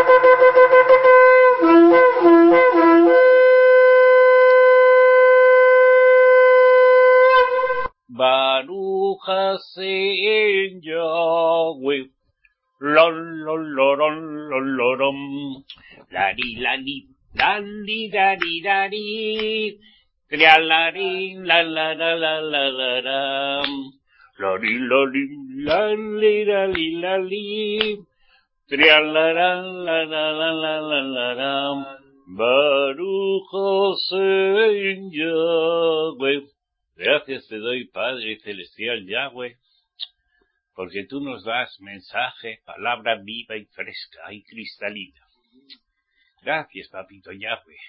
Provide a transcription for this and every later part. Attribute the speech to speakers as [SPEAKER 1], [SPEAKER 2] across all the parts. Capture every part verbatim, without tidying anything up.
[SPEAKER 1] Baruch Hashem Yahweh, lol lol lol lol lol, la di la di la di la di la di, la la di la la la la la la la, la di la di la li la li la li, la la la la la la la la la la, Baruch Hashem Yahweh. Gracias te doy, Padre Celestial Yahweh, porque tú nos das mensaje, palabra viva y fresca y cristalina. Gracias, Papito Yahweh.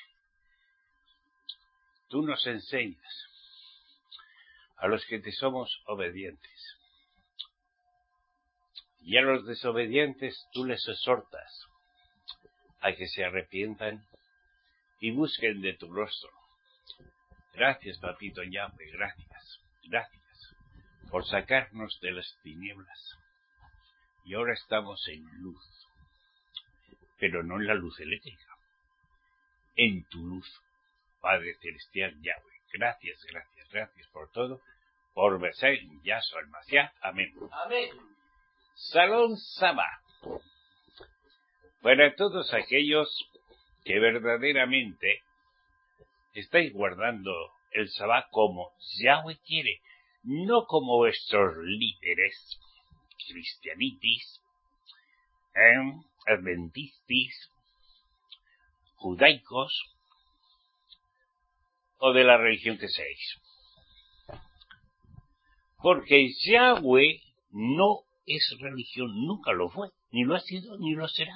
[SPEAKER 1] Tú nos enseñas a los que te somos obedientes. Y a los desobedientes tú les exhortas a que se arrepientan y busquen de tu rostro. Gracias, Papito Yahweh, gracias, gracias por sacarnos de las tinieblas. Y ahora estamos en luz, pero no en la luz eléctrica, en tu luz, Padre Celestial Yahweh. Gracias, gracias, gracias por todo, por Besé, Yahshua el Mashiach. Amén.
[SPEAKER 2] Amén.
[SPEAKER 1] Salón Sabá. Para todos aquellos que verdaderamente estáis guardando el Sabá como Yahweh quiere, no como vuestros líderes cristianitis, eh, adventistis, judaicos o de la religión que seáis. Porque Yahweh no es religión, nunca lo fue, ni lo ha sido, ni lo será.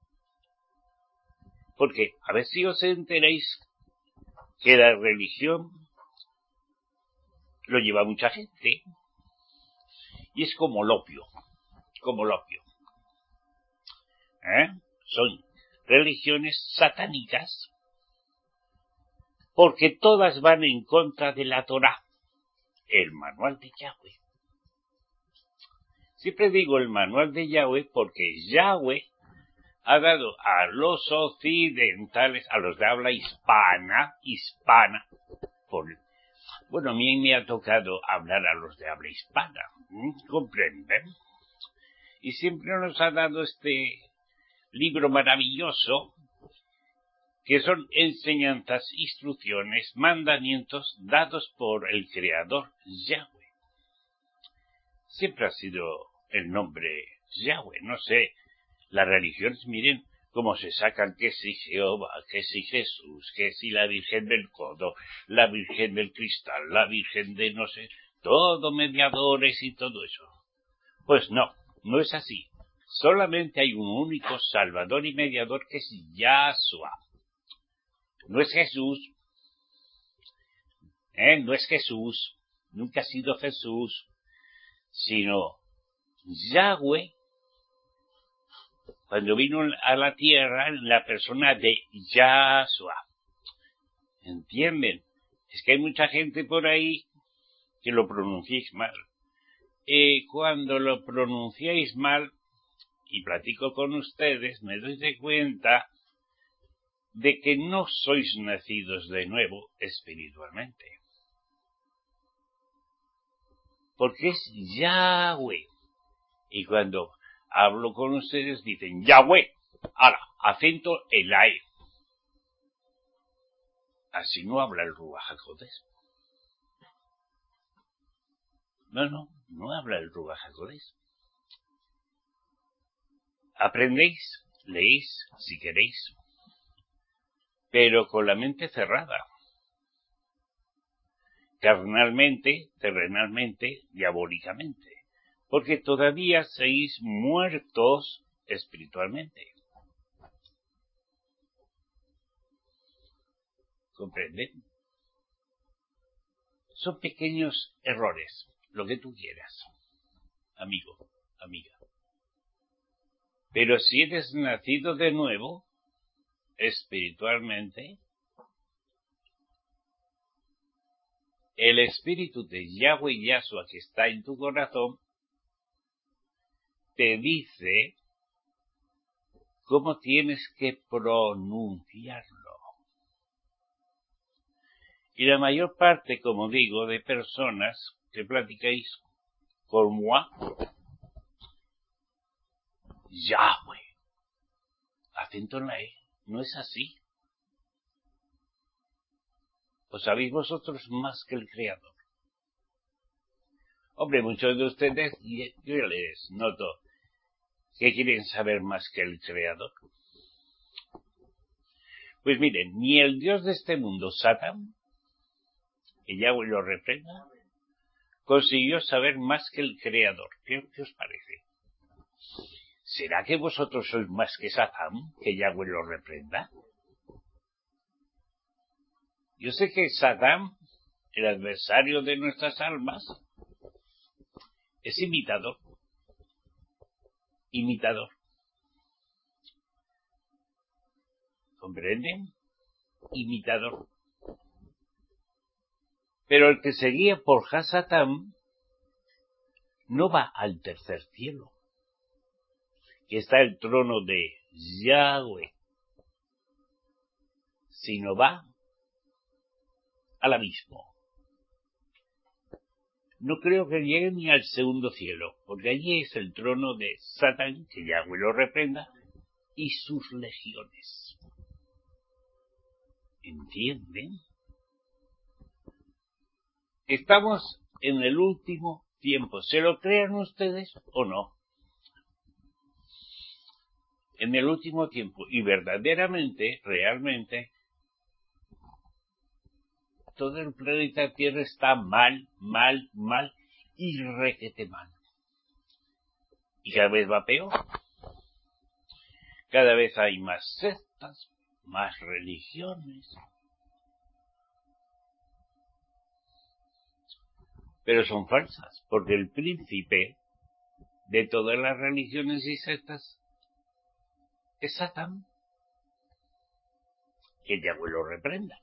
[SPEAKER 1] Porque, a ver si os enteréis que la religión lo lleva mucha gente y es como el opio, como el opio. ¿Eh? Son religiones satánicas porque todas van en contra de la Torá, el manual de Yahweh. Siempre digo el manual de Yahweh porque Yahweh ha dado a los occidentales, a los de habla hispana, hispana, por, bueno, a mí me ha tocado hablar a los de habla hispana, ¿eh? ¿Comprenden? Y siempre nos ha dado este libro maravilloso, que son enseñanzas, instrucciones, mandamientos dados por el Creador Yahweh. Siempre ha sido el nombre Yahweh, no sé. Las religiones, miren cómo se sacan que si Jehová, que si Jesús, que si la Virgen del Codo, la Virgen del Cristal, la Virgen de no sé, todo mediadores y todo eso. Pues no, no es así. Solamente hay un único Salvador y mediador que es Yahshua. No es Jesús, ¿eh? No es Jesús, nunca ha sido Jesús, sino Yahweh. Cuando vino a la tierra en la persona de Yahshua. ¿Entienden? Es que hay mucha gente por ahí que lo pronunciáis mal. Eh, cuando lo pronunciáis mal, y platico con ustedes, me doy de cuenta de que no sois nacidos de nuevo espiritualmente. Porque es Yahweh. Y cuando hablo con ustedes, dicen Yahweh, ahora, acento el ae. Así no habla el Ruach HaKodesh. No, no, no habla el Ruach HaKodesh. Aprendéis, leéis, si queréis, pero con la mente cerrada. Carnalmente, terrenalmente, diabólicamente. Porque todavía seis muertos espiritualmente. ¿Comprenden? Son pequeños errores, lo que tú quieras, amigo, amiga. Pero si eres nacido de nuevo, espiritualmente, el espíritu de Yahweh y Yahshua que está en tu corazón te dice cómo tienes que pronunciarlo. Y la mayor parte, como digo, de personas que platicáis con moi, Yahweh, acento en la E, no es así. ¿O sabéis vosotros más que el Creador? Hombre, muchos de ustedes, yo les noto que quieren saber más que el Creador. Pues miren, ni el Dios de este mundo, Satán, que Yahweh lo reprenda, consiguió saber más que el Creador. ¿Qué, qué os parece? ¿Será que vosotros sois más que Satán, que Yahweh lo reprenda? Yo sé que Satán, el adversario de nuestras almas, es imitador. Imitador. ¿Comprenden? Imitador. Pero el que se guía por Hasatán no va al tercer cielo, que está el trono de Yahweh, sino va al abismo. No creo que llegue ni al segundo cielo, porque allí es el trono de Satán, que Yahweh lo reprenda, y sus legiones. ¿Entienden? Estamos en el último tiempo. ¿Se lo crean ustedes o no? En el último tiempo. Y verdaderamente, realmente, todo el planeta Tierra está mal, mal, mal y requete mal. Y cada vez va peor. Cada vez hay más sectas, más religiones. Pero son falsas, porque el príncipe de todas las religiones y sectas es Satán. Que Yahweh lo reprenda.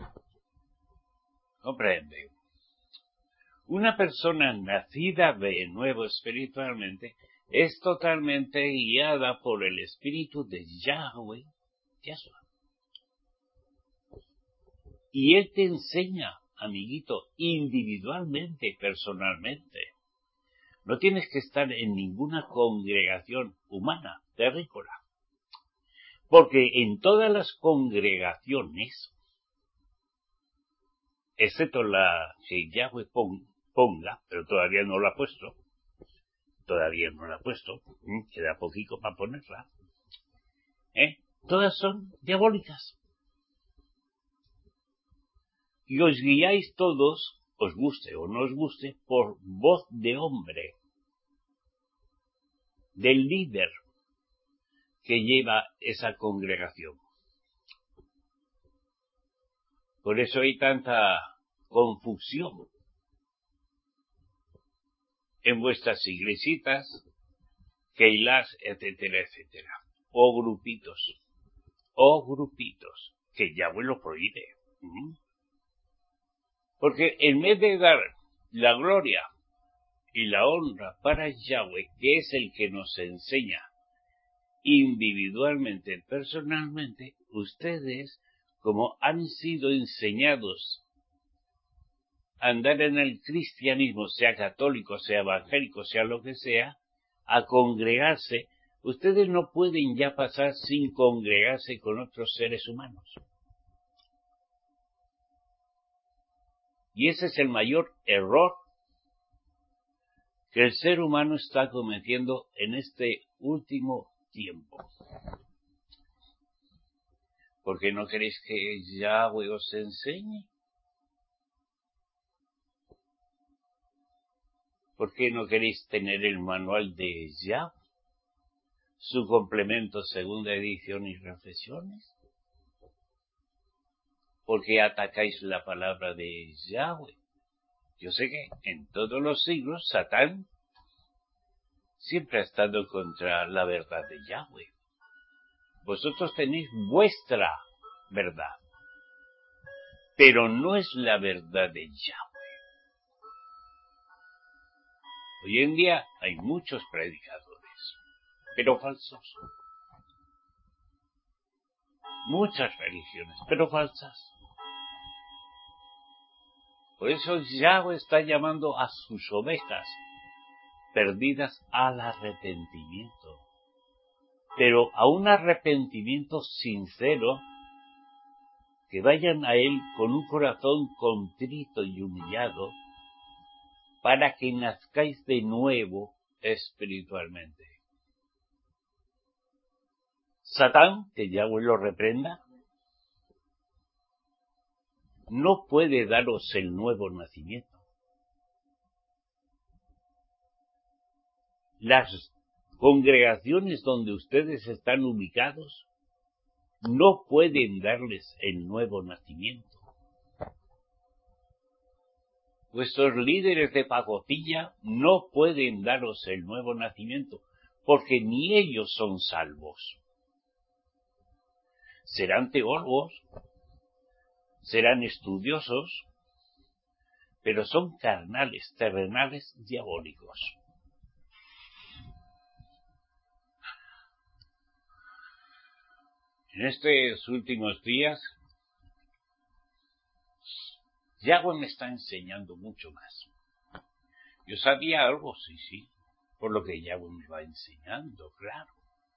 [SPEAKER 1] ¿Comprende? Una persona nacida de nuevo espiritualmente es totalmente guiada por el espíritu de Yahweh, Yahshua. Y él te enseña, amiguito, individualmente, personalmente. No tienes que estar en ninguna congregación humana, terrícola. Porque en todas las congregaciones, excepto la que Yahweh ponga, pero todavía no la ha puesto, todavía no la ha puesto, ¿eh? Queda poquito para ponerla, ¿eh? Todas son diabólicas. Y os guiáis todos, os guste o no os guste, por voz de hombre, del líder que lleva esa congregación. Por eso hay tanta confusión en vuestras iglesitas, keilas, etcétera, etcétera. O grupitos, o grupitos, que Yahweh lo prohíbe. ¿Mm? Porque en vez de dar la gloria y la honra para Yahweh, que es el que nos enseña individualmente, personalmente, ustedes, como han sido enseñados a andar en el cristianismo, sea católico, sea evangélico, sea lo que sea, a congregarse, ustedes no pueden ya pasar sin congregarse con otros seres humanos. Y ese es el mayor error que el ser humano está cometiendo en este último tiempo. ¿Por qué no queréis que Yahweh os enseñe? ¿Por qué no queréis tener el manual de Yahweh? Su complemento, segunda edición y reflexiones. ¿Por qué atacáis la palabra de Yahweh? Yo sé que en todos los siglos Satán siempre ha estado contra la verdad de Yahweh. Vosotros tenéis vuestra verdad, pero no es la verdad de Yahweh. Hoy en día hay muchos predicadores, pero falsos. muchas religiones, pero falsas. Por eso Yahweh está llamando a sus ovejas perdidas al arrepentimiento, pero a un arrepentimiento sincero, que vayan a Él con un corazón contrito y humillado, para que nazcáis de nuevo espiritualmente. Satán, que Yahweh lo reprenda, no puede daros el nuevo nacimiento. Las congregaciones donde ustedes están ubicados no pueden darles el nuevo nacimiento. Vuestros líderes de pacotilla no pueden daros el nuevo nacimiento, porque ni ellos son salvos. Serán teólogos, serán estudiosos, pero son carnales, terrenales, diabólicos. En estos últimos días, Yahweh me está enseñando mucho más. Yo sabía algo, sí, sí, por lo que Yahweh me va enseñando, claro.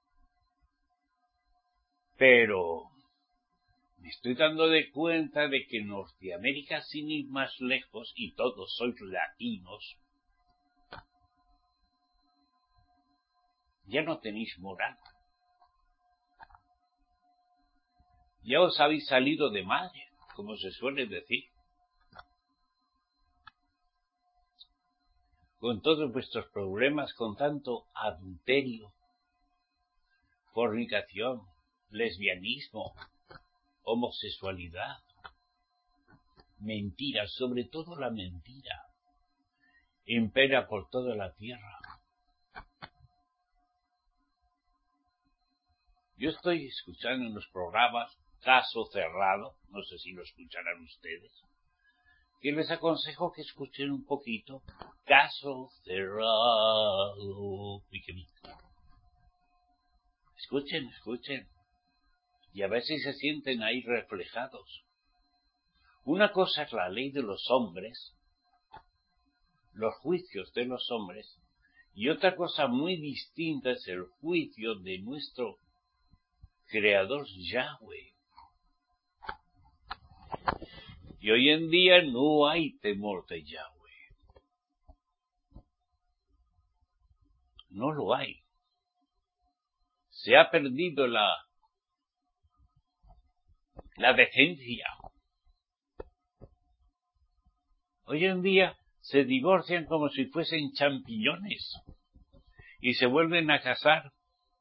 [SPEAKER 1] Pero me estoy dando de cuenta de que Norteamérica, sin ir más lejos, y todos sois latinos, ya no tenéis moral. Ya os habéis salido de madre, como se suele decir. Con todos vuestros problemas, con tanto adulterio, fornicación, lesbianismo, homosexualidad, mentira, sobre todo la mentira, impera por toda la tierra. Yo estoy escuchando en los programas Caso Cerrado, no sé si lo escucharán ustedes, que les aconsejo que escuchen un poquito Caso Cerrado. Escuchen, escuchen, y a ver si se sienten ahí reflejados. Una cosa es la ley de los hombres, los juicios de los hombres, y otra cosa muy distinta es el juicio de nuestro Creador Yahweh. Y hoy en día no hay temor de Yahweh. No lo hay. Se ha perdido la, la decencia. Hoy en día se divorcian como si fuesen champiñones y se vuelven a casar,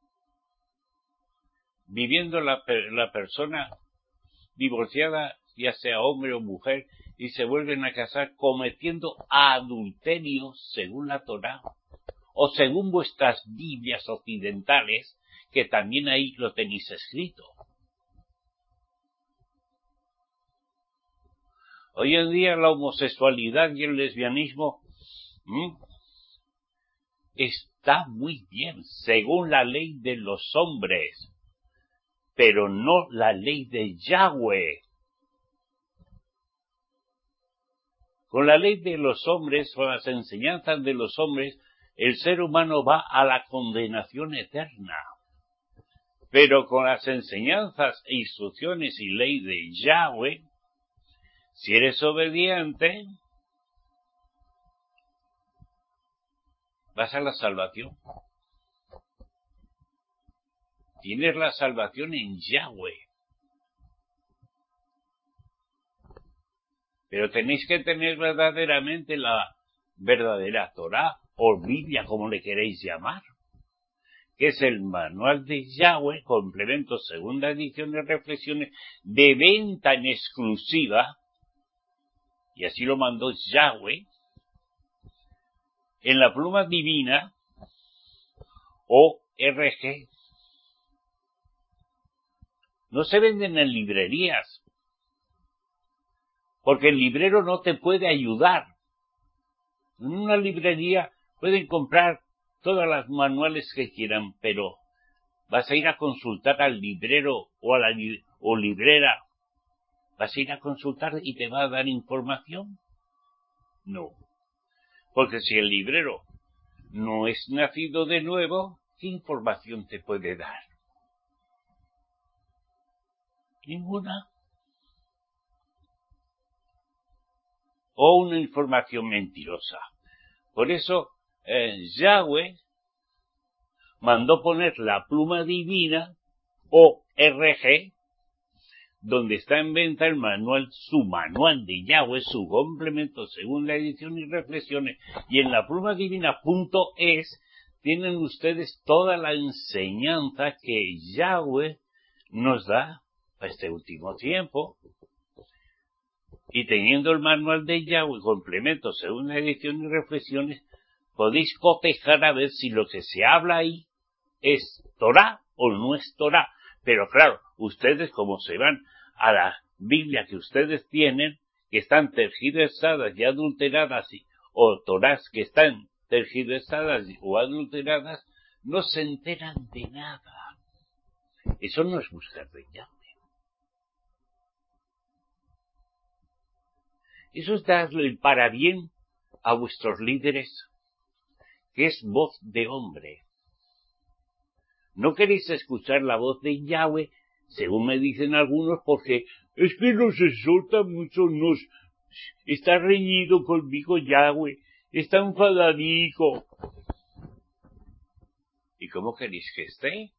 [SPEAKER 1] viviendo la, la persona divorciada, ya sea hombre o mujer, y se vuelven a casar cometiendo adulterio según la Torá, o según vuestras Biblias occidentales, que también ahí lo tenéis escrito. Hoy en día la homosexualidad y el lesbianismo ¿m? está muy bien, según la ley de los hombres, pero no la ley de Yahweh. Con la ley de los hombres, con las enseñanzas de los hombres, el ser humano va a la condenación eterna. Pero con las enseñanzas e instrucciones y ley de Yahweh, si eres obediente, vas a la salvación. Tienes la salvación en Yahweh. Pero tenéis que tener verdaderamente la verdadera Torá, o Biblia, como le queréis llamar, que es el manual de Yahweh, complemento segunda edición de reflexiones, de venta en exclusiva, y así lo mandó Yahweh, en la pluma divina, O R G. No se venden en librerías, porque el librero no te puede ayudar. En una librería pueden comprar todas las manuales que quieran, pero vas a ir a consultar al librero o a la, o librera, ¿vas a ir a consultar y te va a dar información? No. Porque si el librero no es nacido de nuevo, ¿qué información te puede dar? Ninguna. O una información mentirosa. Por eso, eh, Yahweh mandó poner la pluma divina, O R G, donde está en venta el manual, su manual de Yahweh, su complemento, segunda edición y reflexiones, y en la pluma divina punto es, tienen ustedes toda la enseñanza que Yahweh nos da para este último tiempo. Y teniendo el manual de Yahweh, complemento, segunda edición y reflexiones, podéis cotejar a ver si lo que se habla ahí es Torah o no es Torah. Pero claro, ustedes como se van a la Biblia que ustedes tienen, que están tergiversadas y adulteradas, o Torás que están tergiversadas o adulteradas, no se enteran de nada. Eso no es buscar de Yahweh. Eso es darle el parabién a vuestros líderes, que es voz de hombre. No queréis escuchar la voz de Yahweh, según me dicen algunos, porque es que nos exhorta mucho, nos está reñido conmigo Yahweh, está enfadadico. ¿Y cómo queréis que esté?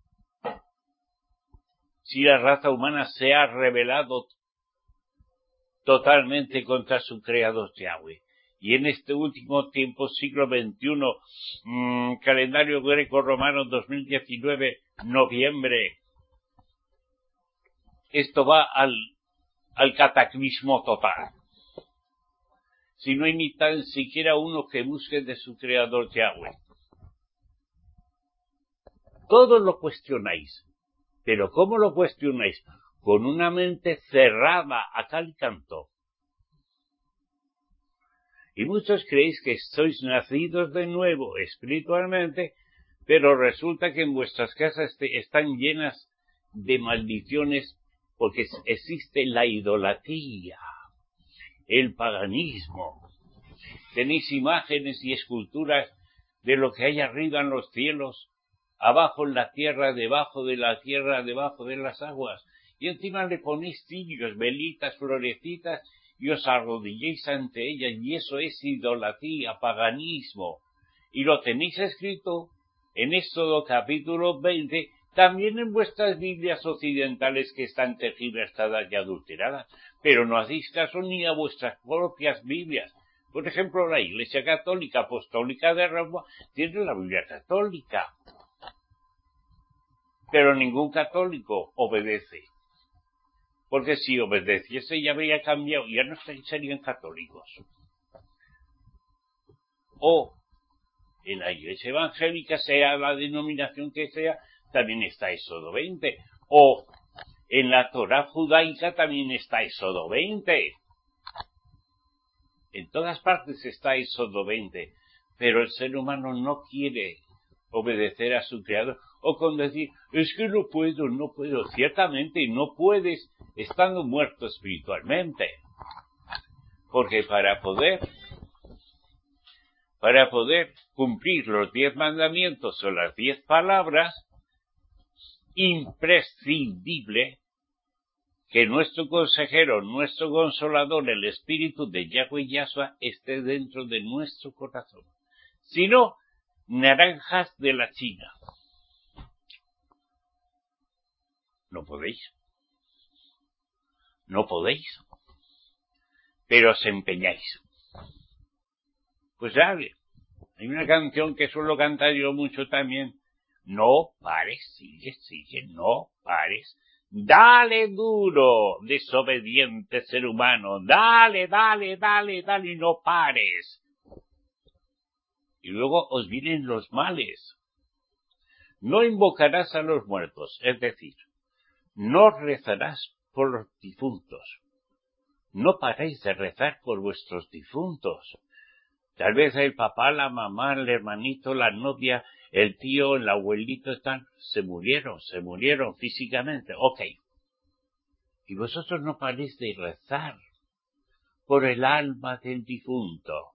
[SPEAKER 1] Si la raza humana se ha rebelado totalmente contra su creador Yahweh. Y en este último tiempo, siglo veintiuno, mmm, calendario greco-romano dos mil diecinueve, noviembre, esto va al, al cataclismo total. Si no hay ni tan siquiera uno que busque de su creador Yahweh. Todos lo cuestionáis. ¿Pero cómo lo cuestionáis? Con una mente cerrada a cal canto. Y muchos creéis que sois nacidos de nuevo espiritualmente, pero resulta que en vuestras casas están llenas de maldiciones porque existe la idolatría, el paganismo. Tenéis imágenes y esculturas de lo que hay arriba en los cielos, abajo en la tierra, debajo de la tierra, debajo de las aguas. Y encima le ponéis cirios, velitas, florecitas, y os arrodilléis ante ellas, y eso es idolatría, paganismo. Y lo tenéis escrito en Éxodo capítulo veinte, también en vuestras Biblias occidentales que están tergiversadas y adulteradas, pero no hacéis caso ni a vuestras propias Biblias. Por ejemplo, la Iglesia Católica Apostólica de Roma tiene la Biblia católica, pero ningún católico obedece. Porque si obedeciese ya habría cambiado, ya no serían católicos. O en la Iglesia Evangélica, sea la denominación que sea, también está Éxodo veinte. O en la Torá judaica también está Éxodo veinte. En todas partes está Éxodo veinte. Pero el ser humano no quiere obedecer a su creador. O con decir, es que no puedo, no puedo. Ciertamente no puedes estando muerto espiritualmente. Porque para poder, para poder cumplir los diez mandamientos o las diez palabras, imprescindible que nuestro consejero, nuestro consolador, el Espíritu de Yahweh Yahshua esté dentro de nuestro corazón. Si no, naranjas de la China. No podéis. No podéis. Pero os empeñáis. Pues dale. Hay una canción que suelo cantar yo mucho también. No pares, sigue, sigue, no pares. Dale duro, desobediente ser humano. Dale, dale, dale, dale y no pares. Y luego os vienen los males. No invocarás a los muertos, es decir, no rezarás por los difuntos. No paréis de rezar por vuestros difuntos. Tal vez el papá, la mamá, el hermanito, la novia, el tío, el abuelito, están, se murieron, se murieron físicamente. Ok. Y vosotros no paréis de rezar por el alma del difunto.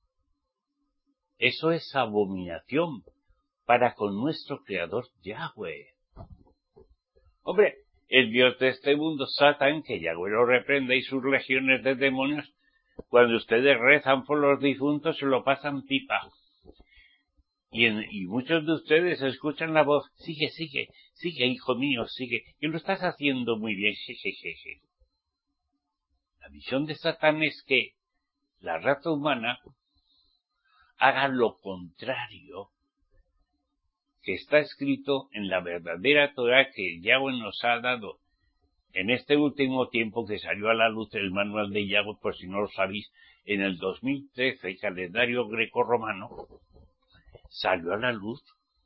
[SPEAKER 1] Eso es abominación para con nuestro Creador Yahweh. Hombre, el Dios de este mundo, Satán, que Yahweh lo reprenda, y sus legiones de demonios, cuando ustedes rezan por los difuntos, se lo pasan pipa. Y, en, y muchos de ustedes escuchan la voz, sigue, sigue, sigue, hijo mío, sigue, que lo estás haciendo muy bien, jejejeje. La misión de Satán es que la raza humana haga lo contrario que está escrito en la verdadera Torah que Yahweh nos ha dado en este último tiempo, que salió a la luz el manual de Yahweh, por si no lo sabéis, en el dos mil trece, el calendario greco-romano, salió a la luz.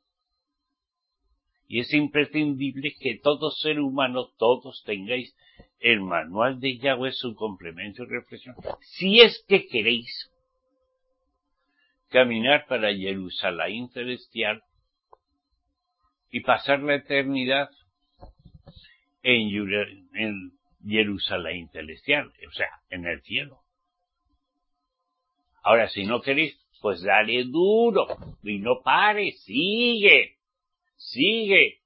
[SPEAKER 1] Y es imprescindible que todo ser humano, todos tengáis el manual de Yahweh, su complemento y reflexión, si es que queréis caminar para Jerusalén celestial y pasar la eternidad en, en Jerusalén celestial, o sea, en el cielo. Ahora, si no queréis, pues dale duro y no pares, sigue, sigue.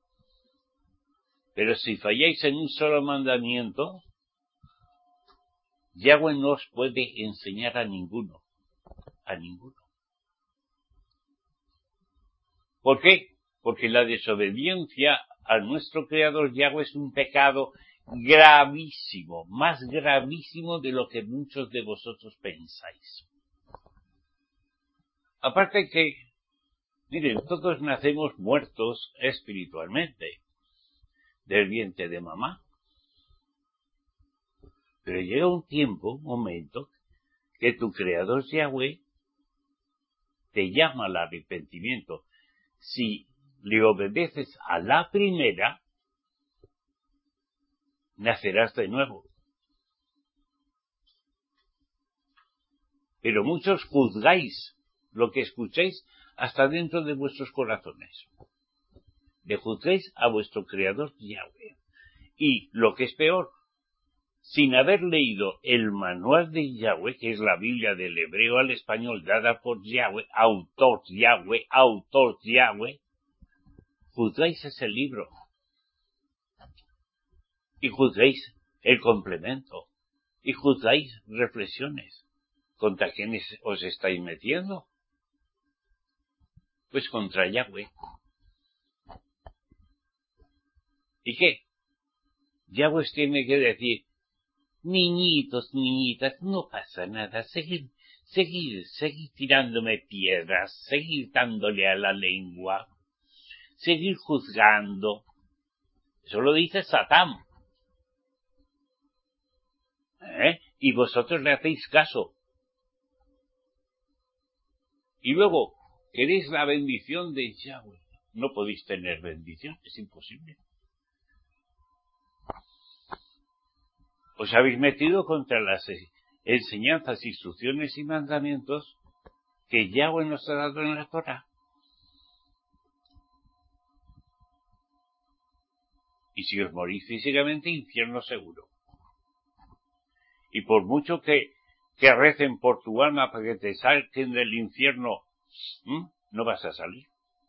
[SPEAKER 1] Pero si falláis en un solo mandamiento, Yahweh no os puede enseñar a ninguno, a ninguno. ¿Por qué? Porque la desobediencia a nuestro Creador Yahweh es un pecado gravísimo, más gravísimo de lo que muchos de vosotros pensáis. Aparte que, miren, todos nacemos muertos espiritualmente, del vientre de mamá. Pero llega un tiempo, un momento, que tu Creador Yahweh te llama al arrepentimiento. Si le obedeces a la primera, nacerás de nuevo. Pero muchos juzgáis lo que escucháis hasta dentro de vuestros corazones. Le juzgáis a vuestro Creador Yahweh. Y lo que es peor, sin haber leído el manual de Yahweh, que es la Biblia del hebreo al español dada por Yahweh, autor Yahweh, autor Yahweh, juzgáis ese libro. Y juzgáis el complemento. Y juzgáis reflexiones. ¿Contra quiénes os estáis metiendo? Pues contra Yahweh. ¿Y qué? Yahweh tiene que decir, niñitos, niñitas, no pasa nada, seguir, seguir, seguir tirándome piedras, seguir dándole a la lengua, seguir juzgando. Eso lo dice Satán. ¿Eh? Y vosotros le hacéis caso. Y luego, ¿queréis la bendición de Yahweh? No podéis tener bendición, es imposible. Os habéis metido contra las enseñanzas, instrucciones y mandamientos que Yahweh nos ha dado en la Torah. Y si os morís físicamente, infierno seguro. Y por mucho que, que recen por tu alma para que te saquen del infierno, ¿m? no vas a salir.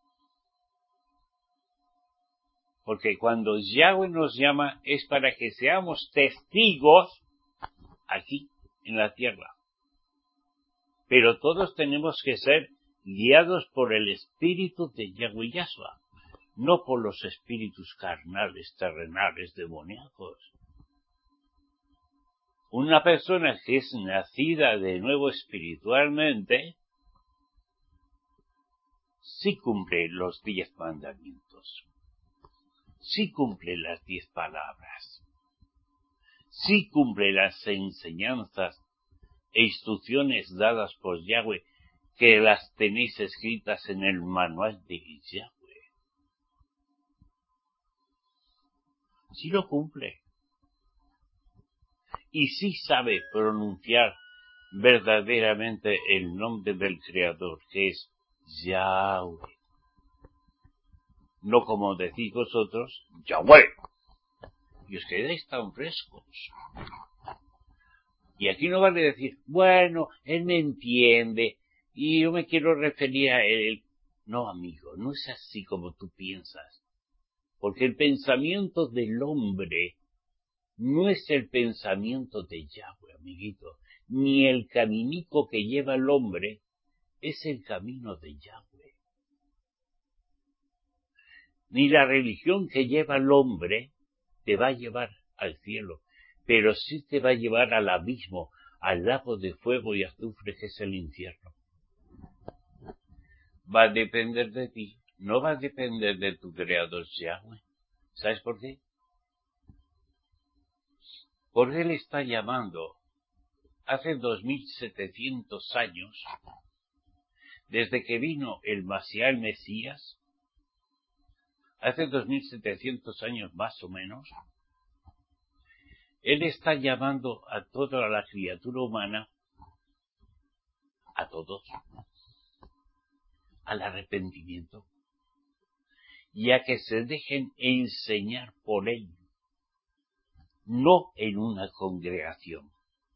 [SPEAKER 1] Porque cuando Yahweh nos llama es para que seamos testigos aquí, en la tierra. Pero todos tenemos que ser guiados por el espíritu de Yahweh Yahshua, no por los espíritus carnales, terrenales, demoníacos. Una persona que es nacida de nuevo espiritualmente, sí cumple los diez mandamientos. Sí cumple las diez palabras, sí cumple las enseñanzas e instrucciones dadas por Yahweh, que las tenéis escritas en el manual de Yahweh. Sí lo cumple. Y sí sabe pronunciar verdaderamente el nombre del Creador, que es Yahweh. No como decís vosotros, Yahweh. y os quedáis tan frescos. Y aquí no vale decir, bueno, él me entiende y yo me quiero referir a él. No, amigo, no es así como tú piensas. Porque el pensamiento del hombre no es el pensamiento de Yahweh, amiguito. Ni el caminico que lleva el hombre es el camino de Yahweh. Ni la religión que lleva el hombre te va a llevar al cielo, pero sí te va a llevar al abismo, al lago de fuego y azufre que es el infierno. Va a depender de ti, no va a depender de tu creador Yahweh. ¿Sabes por qué? Porque él está llamando hace dos mil setecientos años, desde que vino el Masías, el Mesías, hace dos mil setecientos años más o menos, él está llamando a toda la criatura humana, a todos, al arrepentimiento y a que se dejen enseñar por él, no en una congregación,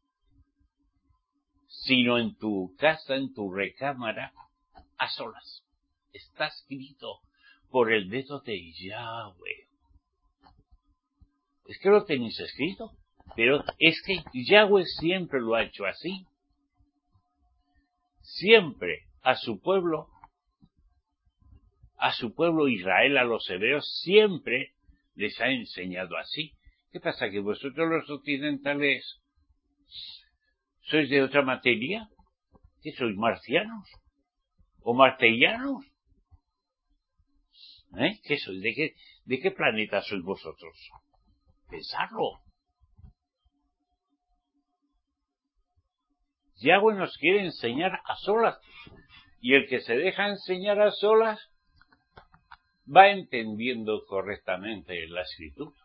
[SPEAKER 1] sino en tu casa, en tu recámara, a solas. Está escrito por el dedo de Yahweh. Es que lo tenéis escrito, pero es que Yahweh siempre lo ha hecho así. Siempre a su pueblo, a su pueblo Israel, a los hebreos, siempre les ha enseñado así. ¿Qué pasa? ¿Que vosotros los occidentales sois de otra materia? ¿Que sois marcianos? ¿O martellanos? ¿Eh? ¿Qué sois? ¿De qué, de qué planeta sois vosotros? Pensadlo. Yahweh nos quiere enseñar a solas. Y el que se deja enseñar a solas va entendiendo correctamente la escritura.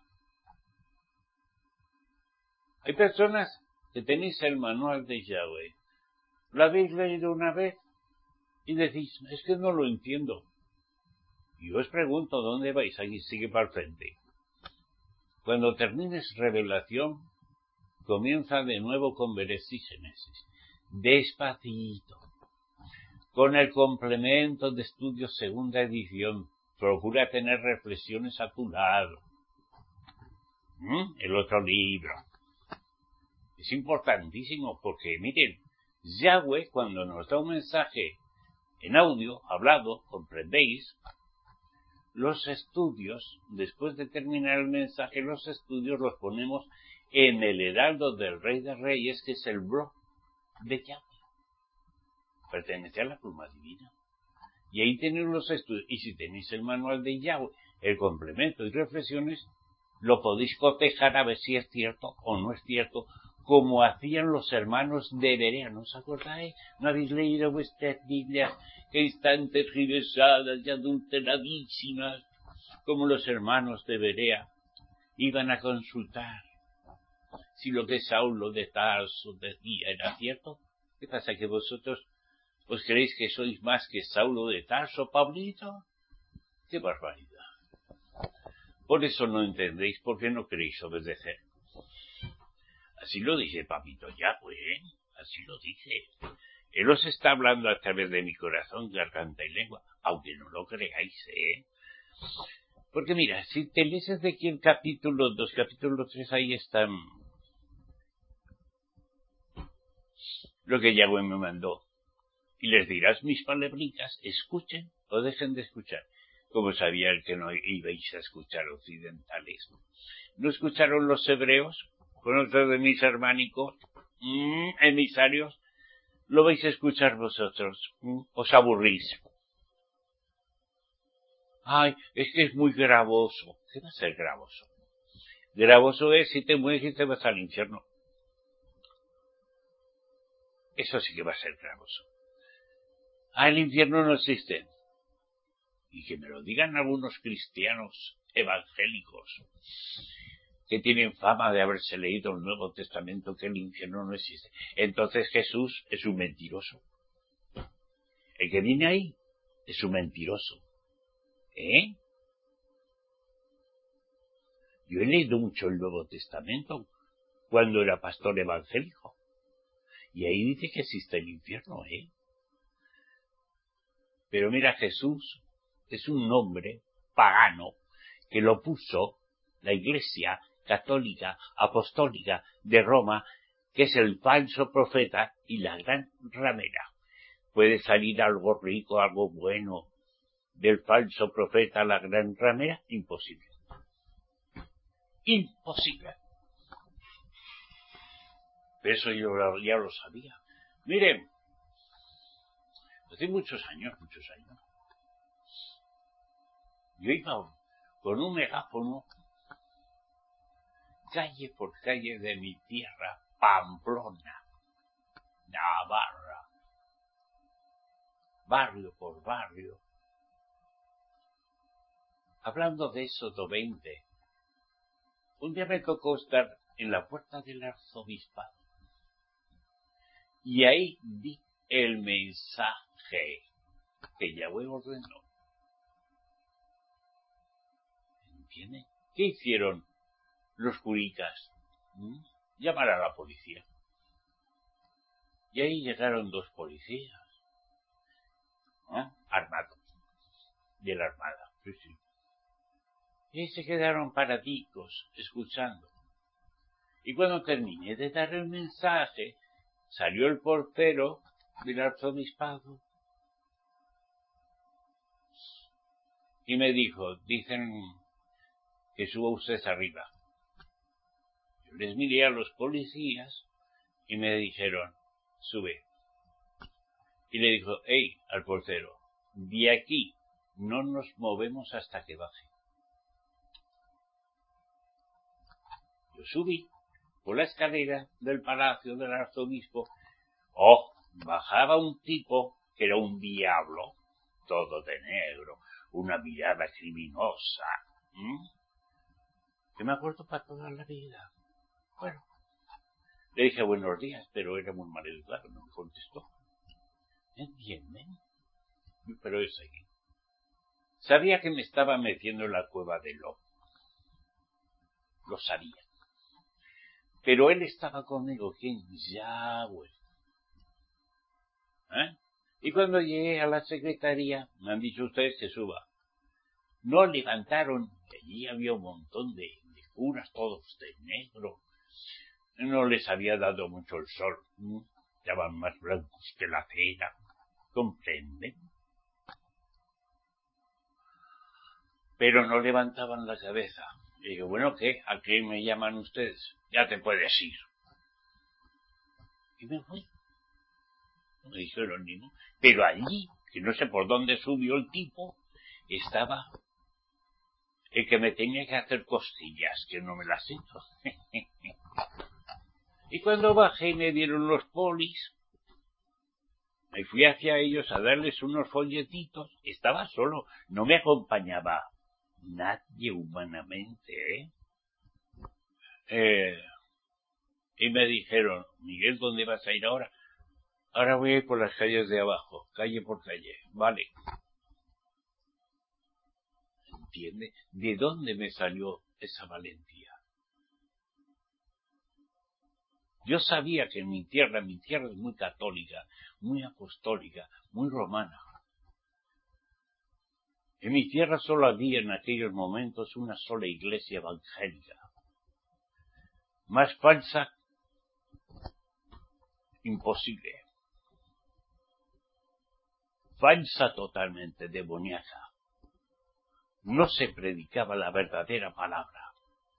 [SPEAKER 1] Hay personas que tenéis el manual de Yahweh. ¿Lo habéis leído una vez? Y decís, es que no lo entiendo. Y os pregunto, ¿dónde vais? Aquí sigue para el frente. Cuando termines Revelación, comienza de nuevo con Bereshit y Génesis. Despacito. Con el complemento de estudios segunda edición. Procura tener reflexiones a tu lado. ¿Mm? El otro libro. Es importantísimo porque, miren, Yahweh cuando nos da un mensaje en audio, hablado, comprendéis, los estudios, después de terminar el mensaje, los estudios los ponemos en el heraldo del Rey de Reyes, que es el blog de Yahweh. Pertenece a la pluma divina. Y ahí tenéis los estudios. Y si tenéis el manual de Yahweh, el complemento y reflexiones, lo podéis cotejar a ver si es cierto o no es cierto, como hacían los hermanos de Berea. ¿No os acordáis? ¿No habéis leído vuestras Biblias que están tergiversadas y adulteradísimas, como los hermanos de Berea iban a consultar si lo que Saulo de Tarso decía era cierto? ¿Qué pasa, que vosotros os creéis que sois más que Saulo de Tarso, Pablito? ¡Qué barbaridad! Por eso no entendéis, porque no queréis obedecer. Así lo dice Papito Yahweh, ¿eh? Así lo dice. Él os está hablando a través de mi corazón, garganta y lengua, aunque no lo creáis, ¿eh? Porque mira, si te lees de aquí el capítulo dos, capítulo tres, ahí están lo que Yahweh me mandó. Y les dirás mis palabritas, escuchen o dejen de escuchar. Como sabía el que no ibais a escuchar occidentales. ¿No escucharon los hebreos? Con otros de mis hermánicos, mmm, emisarios, lo vais a escuchar vosotros. ¿Mm? Os aburrís. Ay, es que es muy gravoso. ¿Qué va a ser gravoso? Gravoso es si te mueres y te vas al infierno. Eso sí que va a ser gravoso. Ah, el infierno no existe. Y que me lo digan algunos cristianos evangélicos que tienen fama de haberse leído el Nuevo Testamento, que el infierno no existe. Entonces Jesús es un mentiroso. El que viene ahí es un mentiroso. ¿Eh? Yo he leído mucho el Nuevo Testamento cuando era pastor evangélico. Y ahí dice que existe el infierno, ¿eh? Pero mira, Jesús es un nombre pagano que lo puso la Iglesia Católica Apostólica de Roma, que es el falso profeta y la gran ramera. ¿Puede salir algo rico, algo bueno del falso profeta, la gran ramera? Imposible. Imposible. Pero eso yo ya lo sabía. Miren, hace muchos años, muchos años, yo iba con un megáfono calle por calle de mi tierra, Pamplona, Navarra, barrio por barrio, hablando de Soto veinte. Un día me tocó estar en la puerta del arzobispado y ahí di el mensaje que Yahweh ordenó. ¿Entienden? ¿Qué hicieron los curitas? ¿Mm? Llamar a la policía. Y ahí llegaron dos policías, ¿eh? Armados, de la Armada. Sí, sí. Y se quedaron paraticos, escuchando. Y cuando terminé de dar el mensaje, salió el portero del arzobispado y me dijo, dicen que suba usted arriba. Yo les miré a los policías y me dijeron, sube. Y le dijo, hey, al portero, de aquí no nos movemos hasta que baje. Yo subí por la escalera del palacio del arzobispo. Oh, bajaba un tipo que era un diablo, todo de negro, una mirada criminosa. ¿Mm? Que me acuerdo para toda la vida. Bueno, le dije buenos días, pero era muy mal educado, no me contestó. ¿Entienden? Pero es aquí. Sabía que me estaba metiendo en la cueva del lobo. Lo sabía. Pero él estaba conmigo, ¿quién? Yahweh. ¿Eh? Y cuando llegué a la secretaría, me han dicho ustedes que suba. No levantaron, allí había un montón de, de curas, todos de negro. No les había dado mucho el sol. ¿Mm? Estaban más blancos que la cera. ¿Comprenden? Pero no levantaban la cabeza. Y digo, bueno, ¿qué? ¿A qué me llaman ustedes? Ya te puedes ir. Y me fui. No me dijeron ni no. Pero allí, que no sé por dónde subió el tipo, estaba el que me tenía que hacer costillas, que no me las hizo. Y cuando bajé me dieron los polis, me fui hacia ellos a darles unos folletitos. Estaba solo, no me acompañaba nadie humanamente, ¿eh? Eh, y me dijeron, Miguel, ¿dónde vas a ir ahora? Ahora voy a ir por las calles de abajo, calle por calle. Vale. ¿Entiende? ¿De dónde me salió esa valentía? Yo sabía que en mi tierra, mi tierra es muy católica, muy apostólica, muy romana. En mi tierra solo había en aquellos momentos una sola iglesia evangélica. Más falsa, imposible. Falsa totalmente, demoníaca. No se predicaba la verdadera palabra.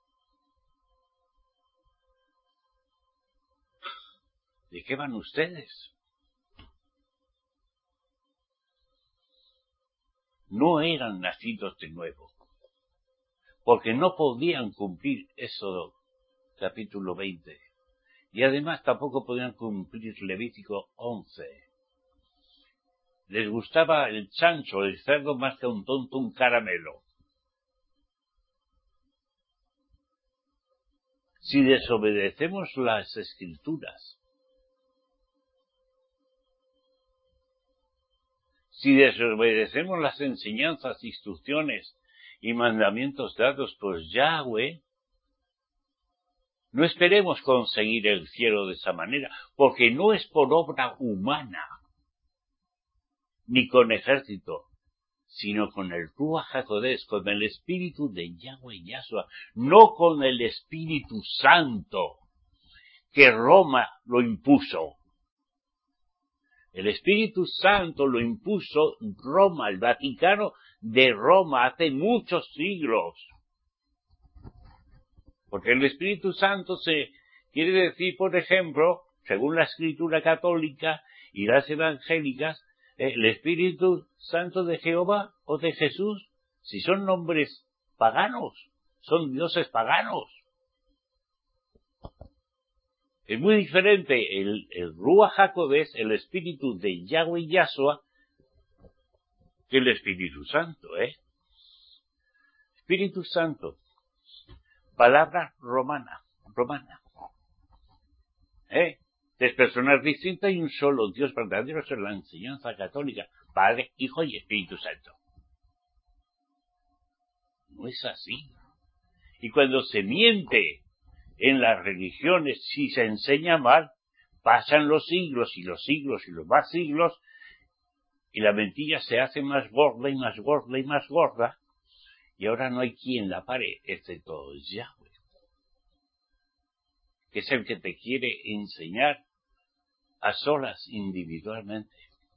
[SPEAKER 1] ¿De qué van ustedes? No eran nacidos de nuevo, porque no podían cumplir Éxodo capítulo veinte, y además tampoco podían cumplir Levítico once. Les gustaba el chancho, el cerdo, más que a un tonto un caramelo. Si desobedecemos las escrituras, si desobedecemos las enseñanzas, instrucciones y mandamientos dados por Yahweh, No esperemos conseguir el cielo de esa manera, porque no es por obra humana, ni con ejército, sino con el Ruach HaKodesh, con el Espíritu de Yahweh Yahshua, no con el Espíritu Santo, que Roma lo impuso. El Espíritu Santo lo impuso Roma, el Vaticano de Roma, hace muchos siglos. Porque el Espíritu Santo se quiere decir, por ejemplo, según la Escritura católica y las evangélicas, el Espíritu Santo de Jehová o de Jesús, si son nombres paganos, son dioses paganos. Es muy diferente el, el Ruach HaKodesh, el Espíritu de Yahweh Yahshua, que el Espíritu Santo, ¿eh? Espíritu Santo, palabra romana, romana, ¿eh? Tres personas distintas y un solo Dios verdadero es la enseñanza católica, Padre, Hijo y Espíritu Santo. No es así. Y cuando se miente en las religiones, si se enseña mal, pasan los siglos y los siglos y los más siglos, y la mentira se hace más gorda y más gorda y más gorda, y ahora no hay quien la pare, excepto Yahweh, que es el que te quiere enseñar a solas, individualmente.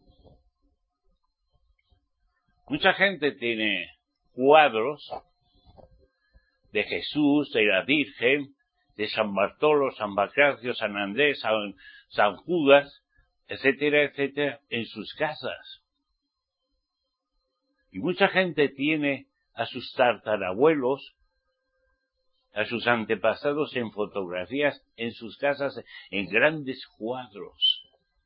[SPEAKER 1] Mucha gente tiene cuadros de Jesús, de la Virgen, de San Bartolo, San Pancracio, San Andrés, San, San Judas, etcétera, etcétera, en sus casas. Y mucha gente tiene a sus tatarabuelos, a sus antepasados en fotografías en sus casas, en grandes cuadros.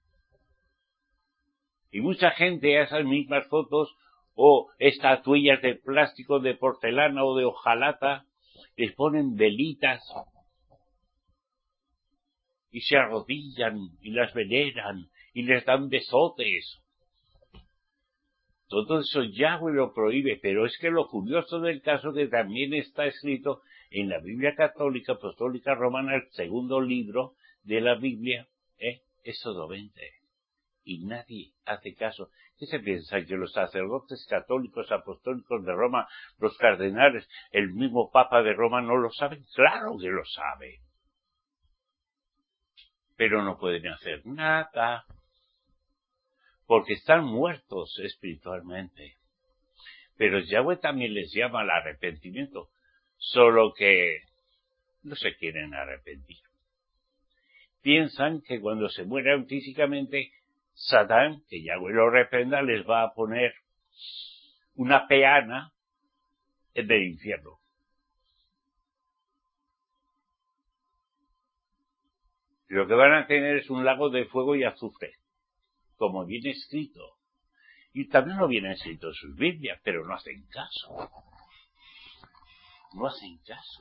[SPEAKER 1] Y mucha gente a esas mismas fotos, o estatuillas de plástico, de porcelana o de hojalata, les ponen velitas y se arrodillan y las veneran y les dan besotes. Todo eso Yahweh lo prohíbe, pero es que lo curioso del caso que también está escrito en la Biblia Católica Apostólica Romana, el segundo libro de la Biblia, ¿eh? Éxodo veinte. Y nadie hace caso. ¿Qué se piensa? ¿Que los sacerdotes católicos apostólicos de Roma, los cardenales, el mismo Papa de Roma no lo saben? Claro que lo saben. Pero no pueden hacer nada, porque están muertos espiritualmente. Pero Yahweh también les llama al arrepentimiento, solo que no se quieren arrepentir. Piensan que cuando se mueran físicamente, Satán, que Yahweh lo reprenda, les va a poner una peana en el infierno. Lo que van a tener es un lago de fuego y azufre, como viene escrito. Y también lo viene escrito en sus Biblias, pero no hacen caso. No hacen caso.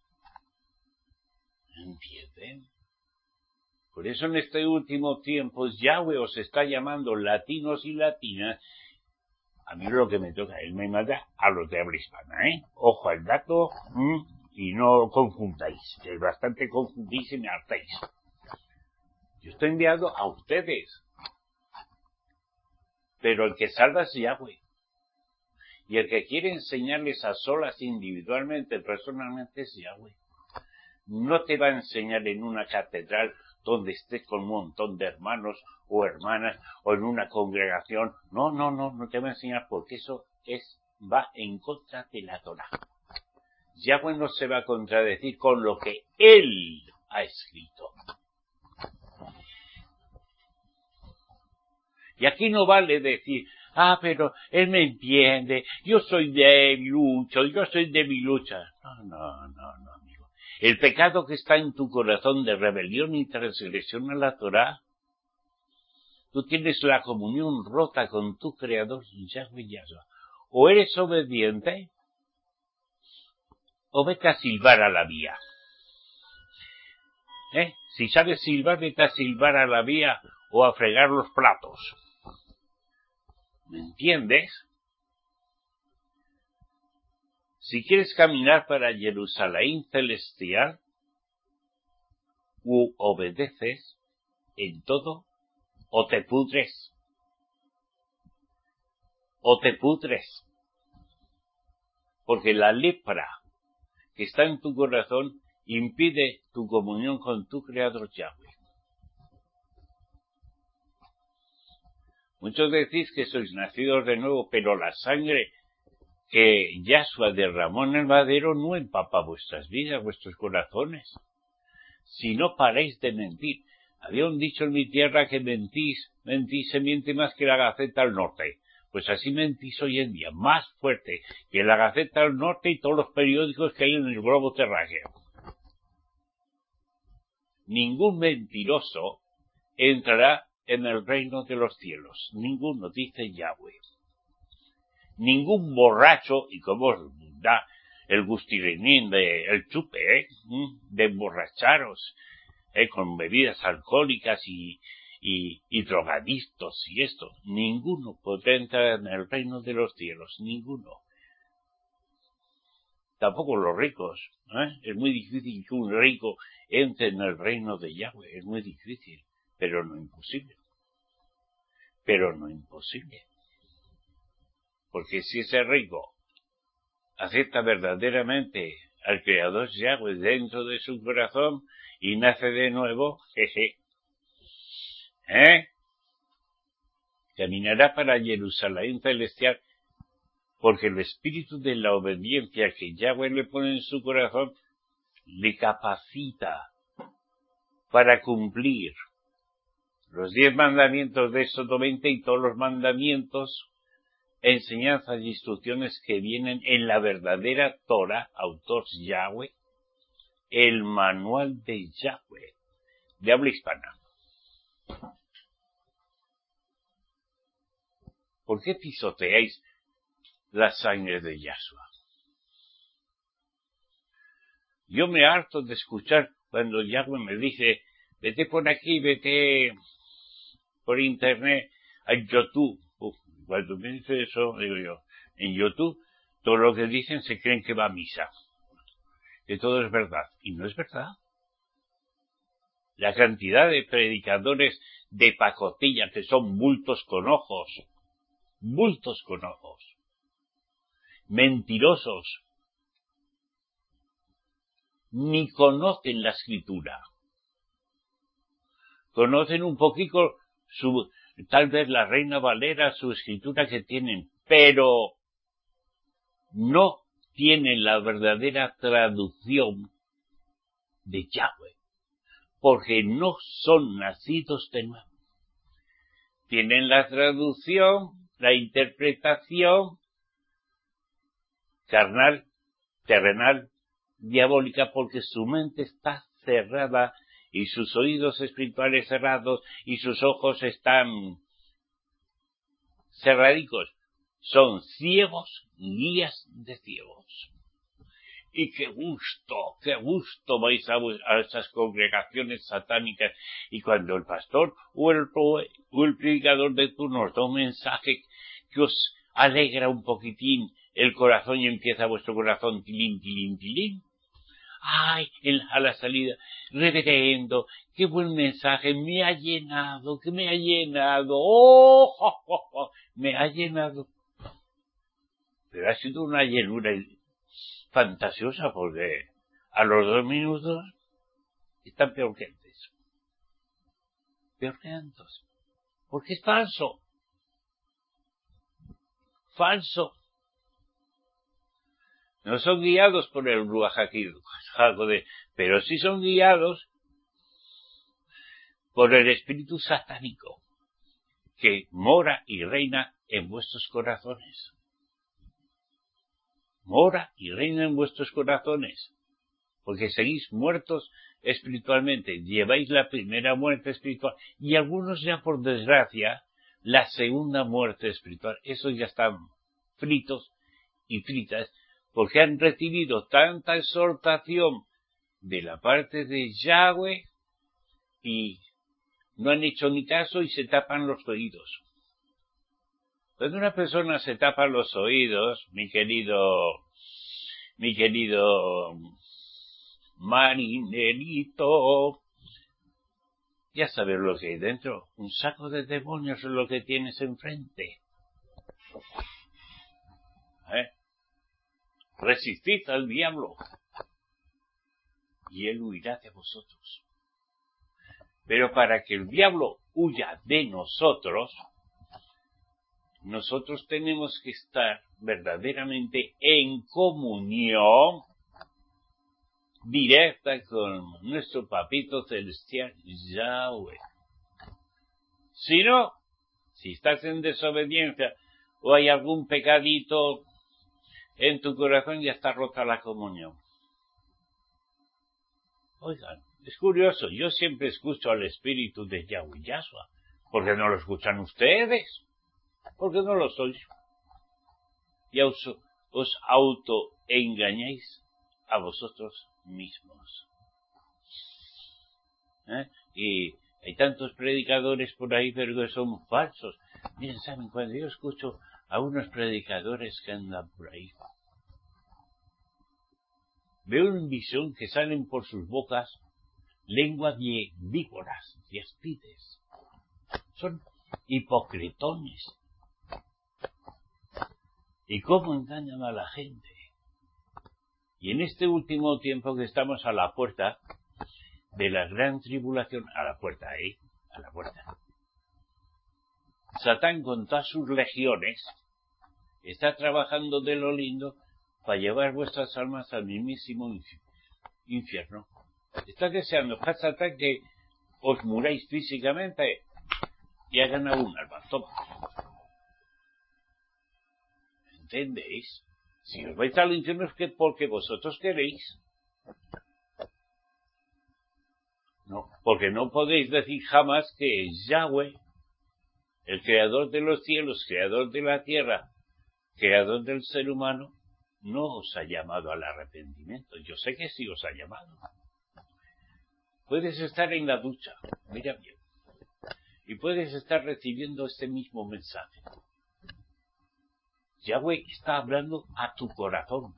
[SPEAKER 1] ¿Entienden? Por eso en este último tiempo Yahweh os está llamando latinos y latinas. A mí lo que me toca, él me manda a los de habla hispana, ¿eh? Ojo al dato, mmm, y no confundáis, que bastante confundís y me hartáis. Yo estoy enviado a ustedes, pero el que salva es Yahweh. Y el que quiere enseñarles a solas, individualmente, personalmente, es Yahweh. No te va a enseñar en una catedral donde estés con un montón de hermanos o hermanas o en una congregación. No, no, no, no te va a enseñar porque eso es, va en contra de la Torá. Yahweh no se va a contradecir con lo que Él ha escrito. Y aquí no vale decir, ah, pero Él me entiende, yo soy debilucho, yo soy debilucha. No, no, no, no, amigo. El pecado que está en tu corazón de rebelión y transgresión a la Torá, tú tienes la comunión rota con tu Creador, Yahweh Yahshua. O eres obediente, o vete a silbar a la vía. ¿Eh? Si sabes silbar, vete a silbar a la vía o a fregar los platos. ¿Me entiendes? Si quieres caminar para Jerusalén celestial, u obedeces en todo o te pudres. O te pudres. Porque la lepra que está en tu corazón impide tu comunión con tu Creador Yahweh. Muchos decís que sois nacidos de nuevo, pero la sangre que Yahshua derramó en el madero no empapa vuestras vidas, vuestros corazones. Si no paráis de mentir. Había un dicho en mi tierra que mentís, mentís, se miente más que la Gaceta al Norte. Pues así mentís hoy en día, más fuerte que la Gaceta al Norte y todos los periódicos que hay en el globo terráqueo. Ningún mentiroso entrará en el reino de los cielos. Ninguno, dice Yahweh. Ningún borracho, y como os da el gustirinín de el chupe, ¿eh? de emborracharos, ¿eh? con bebidas alcohólicas y, y, y drogadictos y esto, ninguno podrá entrar en el reino de los cielos, ninguno. Tampoco los ricos, ¿eh? Es muy difícil que un rico entre en el reino de Yahweh, es muy difícil, pero no imposible. Pero no imposible. Porque si ese rico acepta verdaderamente al Creador Yahweh dentro de su corazón y nace de nuevo, jeje, ¿eh? Caminará para Jerusalén celestial, porque el espíritu de la obediencia que Yahweh le pone en su corazón le capacita para cumplir los diez mandamientos de Éxodo veinte y todos los mandamientos, enseñanzas y instrucciones que vienen en la verdadera Torah, autor Yahweh, el manual de Yahweh, de habla hispana. ¿Por qué pisoteáis la sangre de Yahshua? Yo me harto de escuchar cuando Yahweh me dice, vete por aquí, vete por internet, a YouTube. Uf, cuando me dice eso, digo yo, en YouTube, todo lo que dicen se creen que va a misa. Que todo es verdad. Y no es verdad. La cantidad de predicadores de pacotilla que son bultos con ojos, bultos con ojos, mentirosos, ni conocen la escritura. Conocen un poquito su, tal vez la Reina Valera, su escritura que tienen, pero no tienen la verdadera traducción de Yahweh, porque no son nacidos de nuevo. Tienen la traducción, la interpretación carnal, terrenal, diabólica, porque su mente está cerrada y sus oídos espirituales cerrados y sus ojos están cerradicos. Son ciegos, guías de ciegos. Y qué gusto, qué gusto vais a, a esas congregaciones satánicas. Y cuando el pastor o el, o el predicador de turno os da un mensaje que os alegra un poquitín el corazón y empieza vuestro corazón tilín, tilín, tilín. Ay, en, a la salida, reverendo, qué buen mensaje, me ha llenado, que me ha llenado, oh, oh, oh, oh, me ha llenado. Pero ha sido una llenura fantasiosa, porque a los dos minutos están peor que antes. Peor que antes. Porque es falso. Falso. No son guiados por el Ruach HaKodesh, pero sí son guiados por el espíritu satánico que mora y reina en vuestros corazones. Mora y reina en vuestros corazones, porque seguís muertos espiritualmente, lleváis la primera muerte espiritual, y algunos ya por desgracia, la segunda muerte espiritual. Esos ya están fritos y fritas, porque han recibido tanta exhortación de la parte de Yahweh y no han hecho ni caso y se tapan los oídos. Cuando una persona se tapa los oídos, mi querido, mi querido marinerito, Ya sabes lo que hay dentro. Un saco de demonios es lo que tienes enfrente. ¿Eh? Resistid al diablo y él huirá de vosotros. Pero para que el diablo huya de nosotros, nosotros tenemos que estar verdaderamente en comunión directa con nuestro papito celestial Yahweh. Si no, si estás en desobediencia o hay algún pecadito en tu corazón, ya está rota la comunión. Oigan, es curioso, yo siempre escucho al espíritu de Yahweh Yahshua. ¿Por qué no lo escuchan ustedes? ¿Por qué no lo sois? Y os, os autoengañáis a vosotros mismos. ¿Eh? Y hay tantos predicadores por ahí, pero que son falsos. Miren, ¿saben? Cuando yo escucho a unos predicadores que andan por ahí, veo en visión que salen por sus bocas lengua de víboras, de aspides. Son hipocritones. ¿Y cómo engañan a la gente? Y en este último tiempo que estamos a la puerta de la gran tribulación, a la puerta, ¿eh? A la puerta. Satán con todas sus legiones está trabajando de lo lindo para llevar vuestras almas al mismísimo infierno. Está deseando Satán que os muráis físicamente y hagan aún alma. Toma. ¿Entendéis? Si os vais al infierno es que porque vosotros queréis. No, porque no podéis decir jamás que Yahweh, el creador de los cielos, creador de la tierra, creador del ser humano, no os ha llamado al arrepentimiento. Yo sé que sí os ha llamado. Puedes estar en la ducha, mira bien, y puedes estar recibiendo este mismo mensaje. Yahweh está hablando a tu corazón.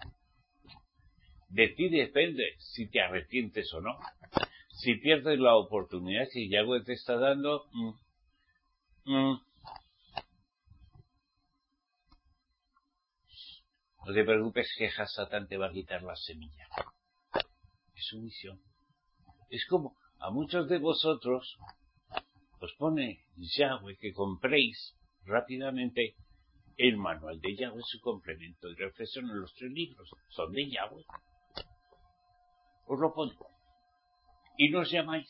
[SPEAKER 1] De ti depende si te arrepientes o no. Si pierdes la oportunidad que Yahweh te está dando, mmm, mmm, no te preocupes que Satán te va a quitar la semilla. Es su misión. Es como a muchos de vosotros os pone Yahweh que compréis rápidamente el manual de Yahweh, su complemento y reflexión en los tres libros. Son de Yahweh. Os lo pone. Y nos llamáis.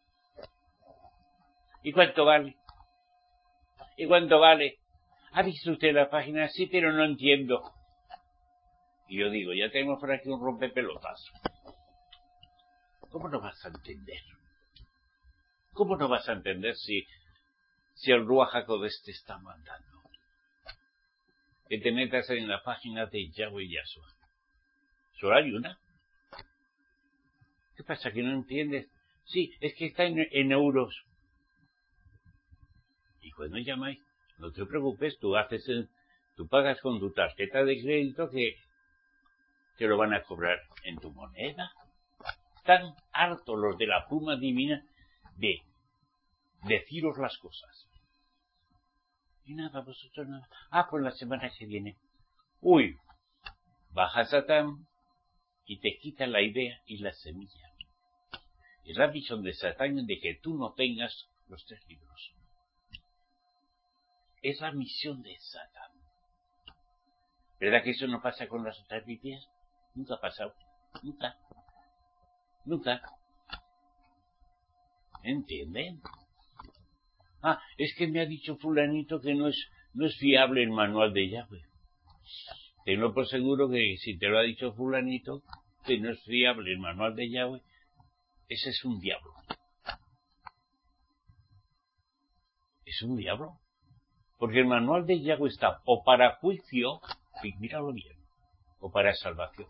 [SPEAKER 1] ¿Y cuánto vale? ¿Y cuánto vale? ¿Ha visto usted la página? Sí, pero no entiendo. Y yo digo, ya tenemos por aquí un rompepelotas. ¿Cómo no vas a entender? ¿Cómo no vas a entender si, si el Ruach HaKodesh te está mandando? Que te metas en la página de Yahweh Yahshua. ¿Solo hay una? ¿Qué pasa, que no entiendes? Sí, es que está en, en euros. Y cuando llamáis, no te preocupes, tú haces el, tú pagas con tu tarjeta de crédito que te lo van a cobrar en tu moneda. Están hartos los de la pluma divina de deciros las cosas. Y nada, vosotros nada. Ah, pues la semana que viene. Uy, baja Satán y te quita la idea y la semilla. Es la visión de Satán de que tú no tengas los tres libros. Es la misión de Satán. ¿Verdad que eso no pasa con las otras Biblias? Nunca ha pasado. Nunca. Nunca. ¿Entienden? Ah, es que me ha dicho fulanito que no es, no es fiable el manual de Yahweh. Tenlo por seguro que si te lo ha dicho fulanito que no es fiable el manual de Yahweh, ese es un diablo. Es un diablo. Porque el manual de Yahweh está o para juicio, míralo bien, o para salvación.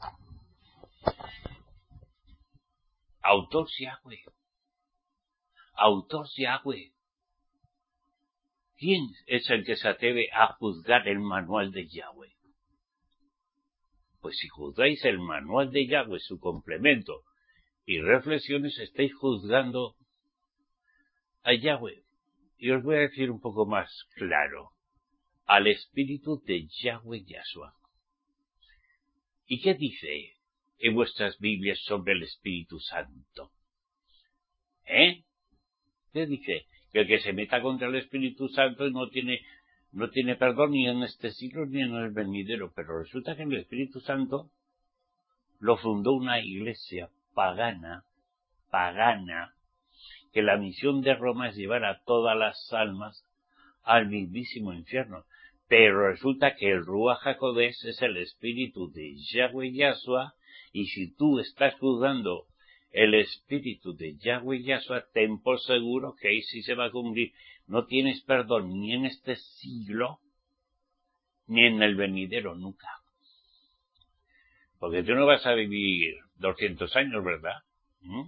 [SPEAKER 1] Autor Yahweh. Autor Yahweh. ¿Quién es el que se atreve a juzgar el manual de Yahweh? Pues si juzgáis el manual de Yahweh, su complemento y reflexiones, estáis juzgando a Yahweh. Y os voy a decir un poco más claro. Al espíritu de Yahweh Yahshua. ¿Y qué dice en vuestras Biblias sobre el Espíritu Santo? ¿Eh? ¿Qué dice? Que el que se meta contra el Espíritu Santo no tiene, no tiene perdón ni en este siglo ni en el venidero. Pero resulta que el Espíritu Santo lo fundó una iglesia pagana, pagana, que la misión de Roma es llevar a todas las almas al mismísimo infierno. Pero resulta que el Ruach HaKodesh es el espíritu de Yahweh Yahshua, y si tú estás juzgando el espíritu de Yahweh Yahshua, ten por seguro que ahí sí se va a cumplir. No tienes perdón ni en este siglo, ni en el venidero, nunca. Porque tú no vas a vivir doscientos años, ¿verdad? ¿Mm?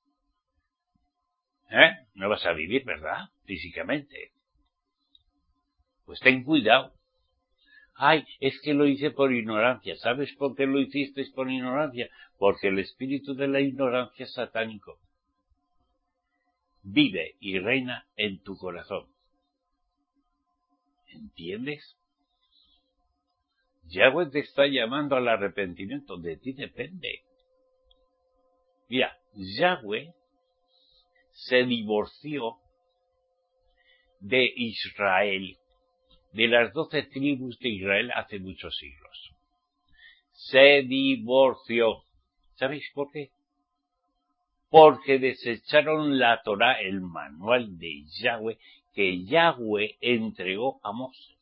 [SPEAKER 1] ¿Eh? No vas a vivir, ¿verdad? Físicamente. Pues ten cuidado. Ay, es que lo hice por ignorancia. ¿Sabes por qué lo hicisteis por ignorancia? Porque el espíritu de la ignorancia es satánico. Vive y reina en tu corazón. ¿Entiendes? Yahweh te está llamando al arrepentimiento. De ti depende. Mira, Yahweh se divorció de Israel, de las doce tribus de Israel hace muchos siglos. Se divorció. ¿Sabéis por qué? Porque desecharon la Torá, el manual de Yahweh, que Yahweh entregó a Moshe,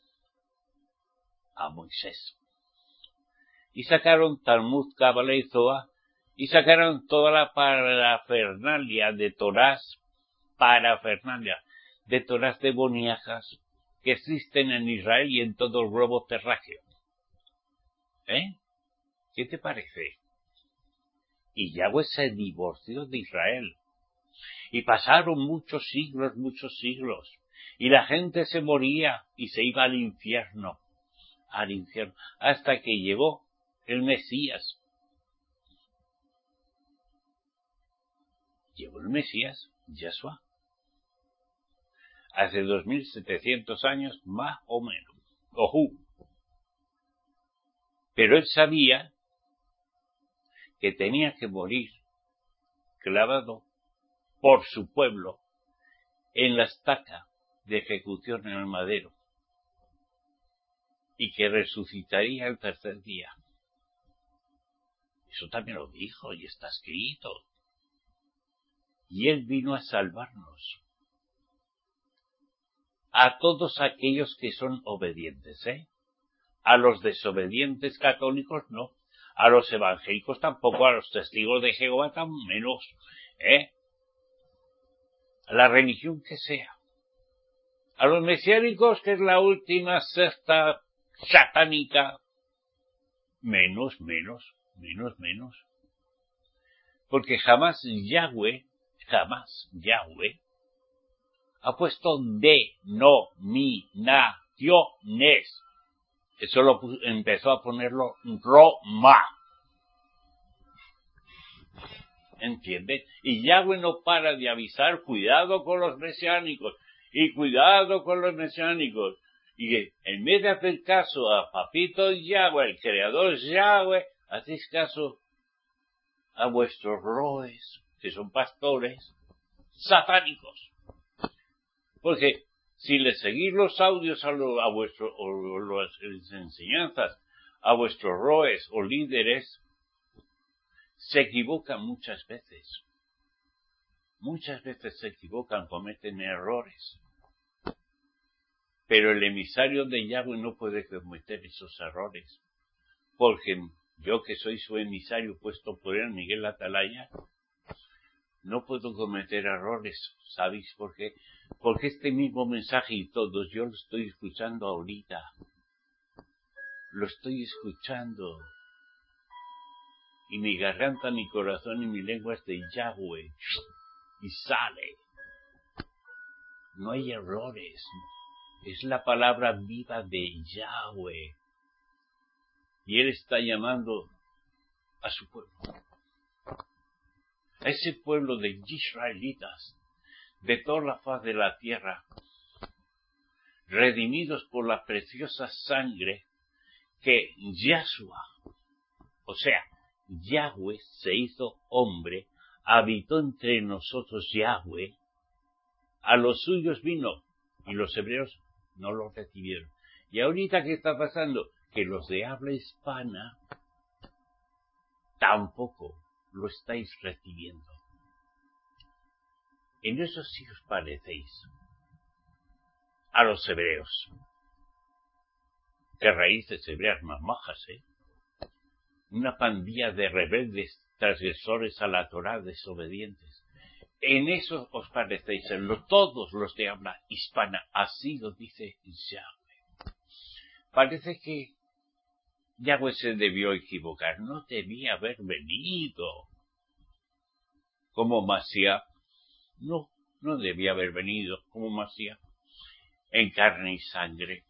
[SPEAKER 1] a Moisés. Y sacaron Talmud, Cábala y Zohar, y sacaron toda la parafernalia de Torás, parafernalia de Torás demoníacas que existen en Israel y en todo el globo terráqueo. ¿Eh? ¿Qué te parece? Y Yahweh se divorció de Israel. Y pasaron muchos siglos, muchos siglos. Y la gente se moría y se iba al infierno. Al infierno. Hasta que llegó el Mesías. Llegó el Mesías, Yahshua. Hace dos mil setecientos años, más o menos. Ojú. Pero él sabía que tenía que morir clavado por su pueblo en la estaca de ejecución en el madero, y que resucitaría el tercer día. Eso también lo dijo y está escrito. Y él vino a salvarnos. A todos aquellos que son obedientes, ¿eh? A los desobedientes católicos no. A los evangélicos tampoco, a los testigos de Jehová tan menos, ¿eh? A la religión que sea. A los mesiánicos, que es la última secta satánica, menos, menos, menos, menos. Porque jamás Yahweh, jamás Yahweh, ha puesto denominaciones. Eso lo empezó a ponerlo Roma. ¿Entiendes? Y Yahweh no para de avisar, cuidado con los mesiánicos, y cuidado con los mesiánicos. Y en vez de hacer caso a Papito Yahweh, el creador Yahweh, hacéis caso a vuestros roes, que son pastores satánicos. Porque si le seguís los audios a, lo, a vuestros, o las enseñanzas a vuestros roes o líderes, se equivocan muchas veces. Muchas veces se equivocan, cometen errores. Pero el emisario de Yahweh no puede cometer esos errores. Porque yo, que soy su emisario puesto por él, Miguel Atalaya, no puedo cometer errores. ¿Sabéis por qué? Porque este mismo mensaje y todos, yo lo estoy escuchando ahorita. Lo estoy escuchando. Y mi garganta, mi corazón y mi lengua es de Yahweh. Y sale. No hay errores. Es la palabra viva de Yahweh. Y Él está llamando a su pueblo. A ese pueblo de israelitas, de toda la faz de la tierra, redimidos por la preciosa sangre que Yahshua, o sea, Yahweh se hizo hombre, habitó entre nosotros Yahweh, a los suyos vino, y los hebreos no lo recibieron. Y ahorita, ¿qué está pasando? Que los de habla hispana tampoco lo estáis recibiendo. En eso sí os parecéis a los hebreos. Qué raíces hebreas más majas, ¿eh? Una pandilla de rebeldes, transgresores a la Torá, desobedientes. En eso os parecéis, en lo, todos los de habla hispana, así lo dice Yahweh. Parece que Yahweh se debió equivocar, no debía haber venido como Masías, no, no debía haber venido como Masías, en carne y sangre.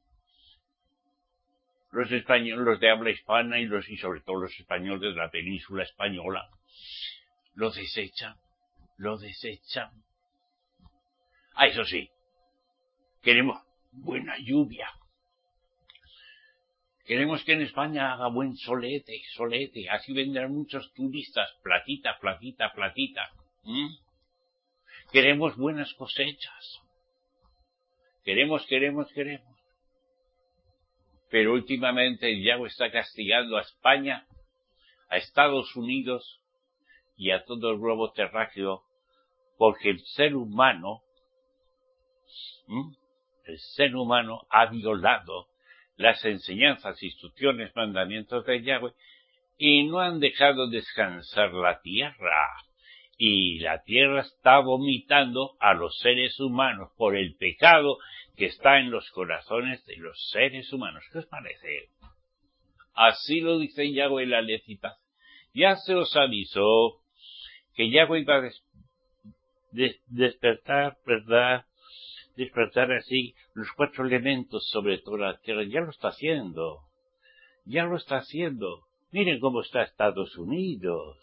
[SPEAKER 1] Los españoles, los de habla hispana y los y sobre todo los españoles de la península española lo desechan, lo desechan. Ah, eso sí, queremos buena lluvia. Queremos que en España haga buen solete, solete, así vendrán muchos turistas, platita, platita, platita. ¿Mm? Queremos buenas cosechas. Queremos, queremos, queremos. Pero últimamente Yahweh está castigando a España, a Estados Unidos y a todo el globo terráqueo, porque el ser humano, ¿Mm? el ser humano ha violado las enseñanzas, instrucciones, mandamientos de Yahweh, y no han dejado descansar la tierra. Y la tierra está vomitando a los seres humanos por el pecado que está en los corazones de los seres humanos. ¿Qué os parece? Así lo dice Yahweh la Lecita. Ya se os avisó que Yahweh iba a des- des- despertar, ¿verdad? Despertar así los cuatro elementos sobre toda la tierra. Ya lo está haciendo. Ya lo está haciendo. Miren cómo está Estados Unidos.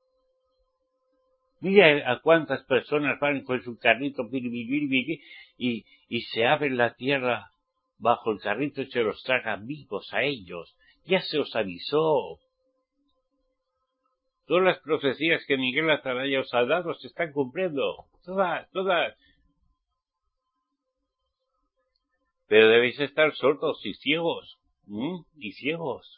[SPEAKER 1] Mira a cuántas personas van con su carrito y, y se abre la tierra bajo el carrito y se los traga vivos a ellos. Ya se os avisó. Todas las profecías que Miguel Atalaya os ha dado se están cumpliendo. Todas, todas. Pero debéis estar sordos y ciegos. ¿Mm? Y ciegos.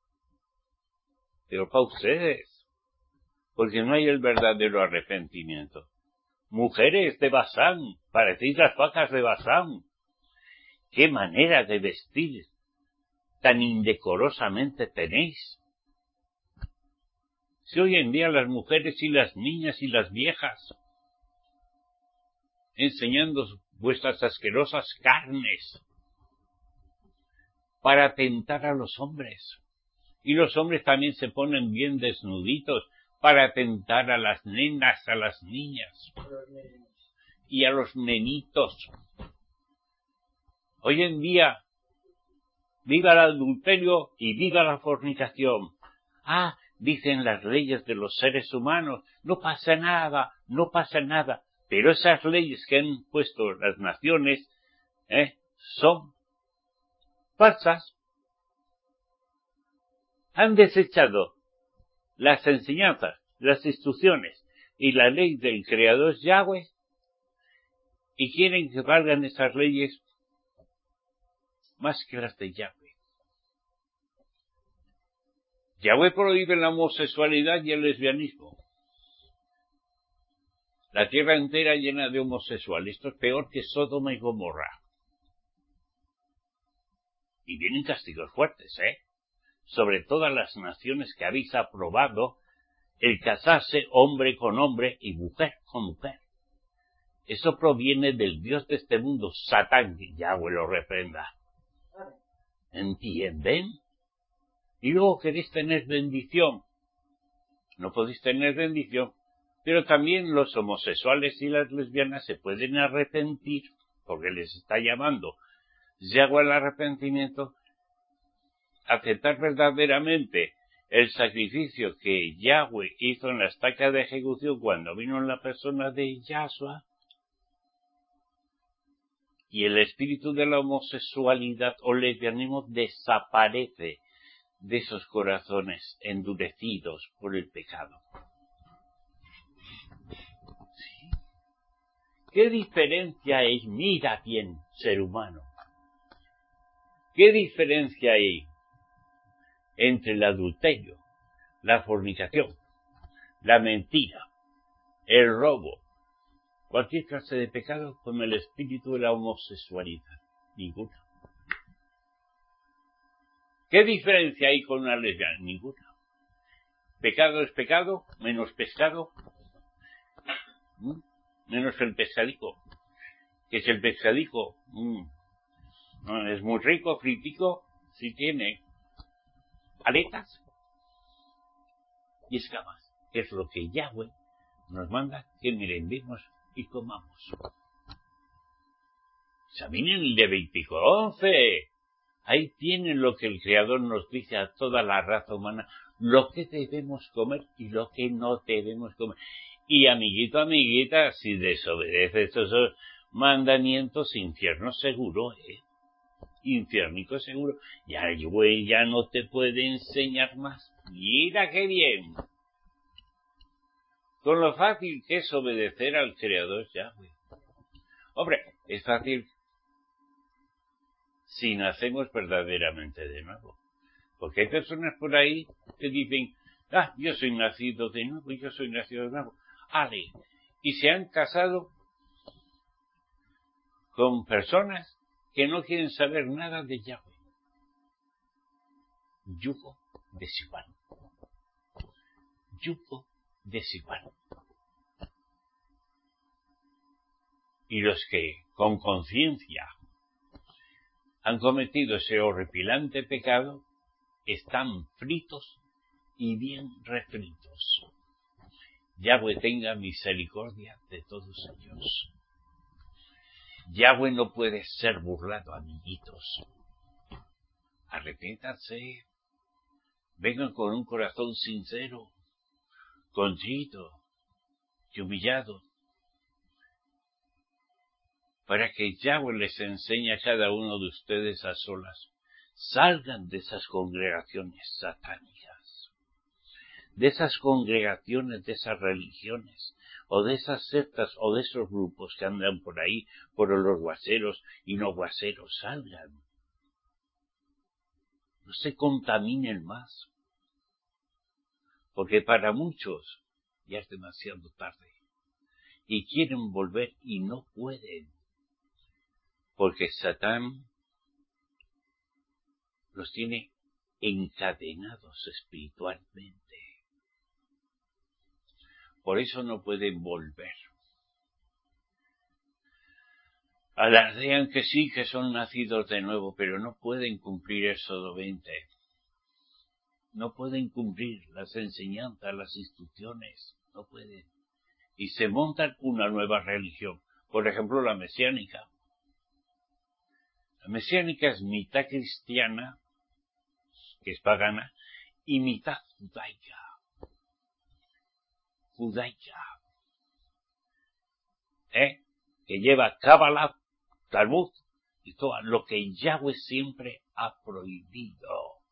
[SPEAKER 1] Pero para ustedes. Porque no hay el verdadero arrepentimiento. Mujeres de Basán, parecéis las vacas de Basán. ¿Qué manera de vestir tan indecorosamente tenéis? Si hoy en día las mujeres y las niñas y las viejas, enseñando vuestras asquerosas carnes para tentar a los hombres. Y los hombres también se ponen bien desnuditos para tentar a las nenas, a las niñas y a los nenitos. Hoy en día, viva el adulterio y viva la fornicación. Ah, dicen las leyes de los seres humanos, no pasa nada, no pasa nada. Pero esas leyes que han puesto las naciones ¿eh? son falsas. Han desechado las enseñanzas, las instrucciones y la ley del Creador Yahweh y quieren que valgan esas leyes más que las de Yahweh. Yahweh prohíbe la homosexualidad y el lesbianismo. La tierra entera llena de homosexuales. Esto es peor que Sodoma y Gomorra. Y vienen castigos fuertes, ¿eh? Sobre todas las naciones que habéis aprobado el casarse hombre con hombre y mujer con mujer. Eso proviene del Dios de este mundo, Satán, que Yahweh lo reprenda. ¿Entienden? Y luego queréis tener bendición. No podéis tener bendición. Pero también los homosexuales y las lesbianas se pueden arrepentir, porque les está llamando Yahweh al arrepentimiento, aceptar verdaderamente el sacrificio que Yahweh hizo en la estaca de ejecución cuando vino en la persona de Yahshua, y el espíritu de la homosexualidad o lesbianismo desaparece de esos corazones endurecidos por el pecado. ¿Sí? ¿Qué diferencia hay? Mira bien, ser humano. ¿Qué diferencia hay entre el adulterio, la fornicación, la mentira, el robo, cualquier clase de pecado con el espíritu de la homosexualidad? Ninguna. ¿Qué diferencia hay con una lesbiana? Ninguna. Pecado es pecado, menos pescado, ¿Mm? menos el pescadico. ¿Qué es el pescadico? Mm. No, es muy rico, fritico, si tiene aletas y escamas, que es lo que Yahweh nos manda que merendemos y comamos. Examinen el Levítico once. Ahí tienen lo que el Creador nos dice a toda la raza humana, lo que debemos comer y lo que no debemos comer. Y amiguito, amiguita, si desobedeces esos mandamientos, infierno seguro, ¿eh? Infiernico seguro. Ya el güey ya no te puede enseñar más. Mira qué bien. Con lo fácil que es obedecer al Creador Yahweh. Hombre, es fácil si nacemos verdaderamente de nuevo. Porque hay personas por ahí que dicen, ah, yo soy nacido de nuevo, yo soy nacido de nuevo. Ale, y se han casado con personas que no quieren saber nada de Yahweh. Yugo desigual. Yugo desigual. Y los que, con conciencia, han cometido ese horripilante pecado, están fritos y bien refritos. Yahweh tenga misericordia de todos ellos. Yahweh no puede ser burlado, amiguitos. Arrepiéntanse. Vengan con un corazón sincero, contrito y humillado, para que Yahweh les enseñe a cada uno de ustedes a solas. Salgan de esas congregaciones satánicas, de esas congregaciones, de esas religiones, o de esas sectas, o de esos grupos que andan por ahí, por los guaseros y no guaseros. Salgan. No se contaminen más, porque para muchos ya es demasiado tarde, y quieren volver y no pueden, porque Satán los tiene encadenados espiritualmente. Por eso no pueden volver. Alardean que sí, que son nacidos de nuevo, pero no pueden cumplir Éxodo veinte. No pueden cumplir las enseñanzas, las instrucciones. No pueden. Y se montan una nueva religión. Por ejemplo, la mesiánica. La mesiánica es mitad cristiana, que es pagana, y mitad judaica. Judaica. ¿Eh? Que lleva Cábala, Talmud y todo lo que Yahweh siempre ha prohibido.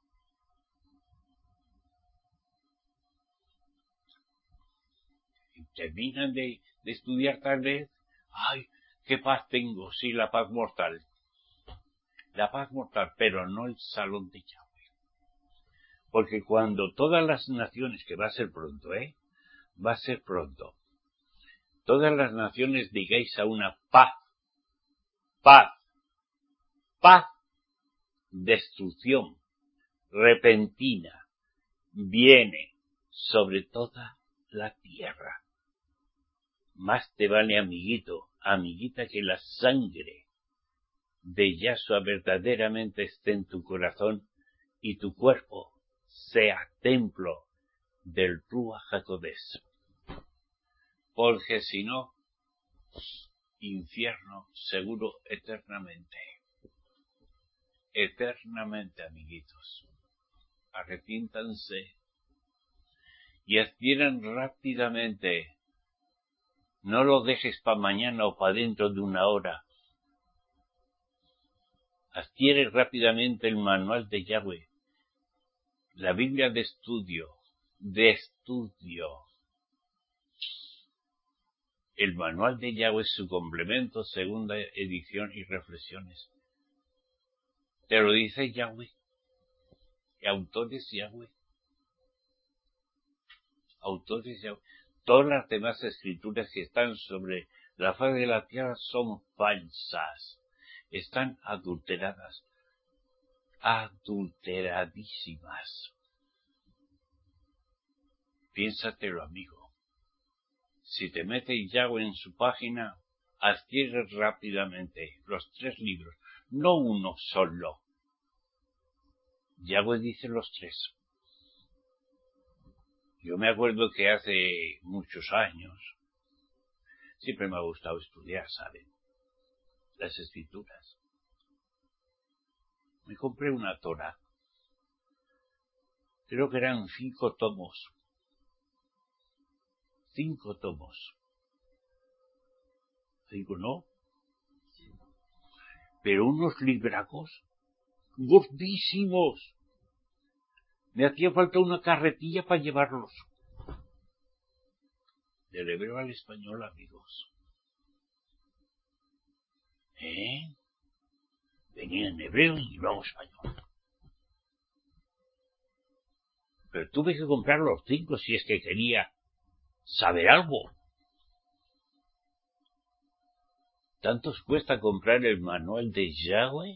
[SPEAKER 1] Y terminan de, de estudiar tal vez, ¡ay, qué paz tengo! Sí, la paz mortal. La paz mortal, pero no el salón de Yahweh. Porque cuando todas las naciones, que va a ser pronto, ¿eh? Va a ser pronto. Todas las naciones digáis a una paz, paz, paz, destrucción repentina viene sobre toda la tierra. Más te vale, amiguito, amiguita, que la sangre de Yahshua verdaderamente esté en tu corazón y tu cuerpo sea templo del Ruach HaKodesh. Porque si no, infierno seguro eternamente. Eternamente, amiguitos. Arrepiéntanse y adquieran rápidamente. No lo dejes para mañana o para dentro de una hora. Adquiere rápidamente el manual de Yahweh, la Biblia de estudio, de estudio. El manual de Yahweh, su complemento, segunda edición y reflexiones. Te lo dice Yahweh. Autores Yahweh. Autores Yahweh. Todas las demás escrituras que están sobre la faz de la tierra son falsas. Están adulteradas. Adulteradísimas. Piénsatelo, amigo. Si te mete Yahweh en su página, adquiere rápidamente los tres libros, no uno solo. Yahweh dice los tres. Yo me acuerdo que hace muchos años, siempre me ha gustado estudiar, ¿saben? Las escrituras. Me compré una Torá. Creo que eran cinco tomos. Cinco tomos. Digo, no. Pero unos libracos gordísimos. Me hacía falta una carretilla para llevarlos. Del hebreo al español, amigos. ¿Eh? Venía en hebreo y luego español. Pero tuve que comprar los cinco si es que quería saber algo. ¿Tanto os cuesta comprar el manual de Yahweh?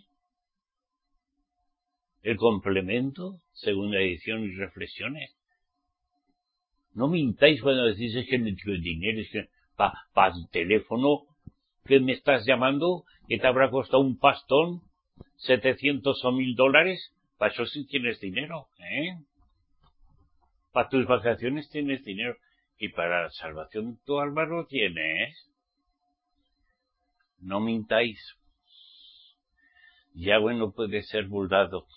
[SPEAKER 1] ¿El complemento? Segunda edición y reflexiones. No mintáis cuando decís es que no tengo dinero, es que para pa el teléfono que me estás llamando, que te habrá costado un pastón, setecientos o mil dólares, para eso sí tienes dinero, ¿eh? Para tus vacaciones tienes dinero, y para la salvación de tu alma lo tienes. No mintáis. Yahweh no puede ser burlado.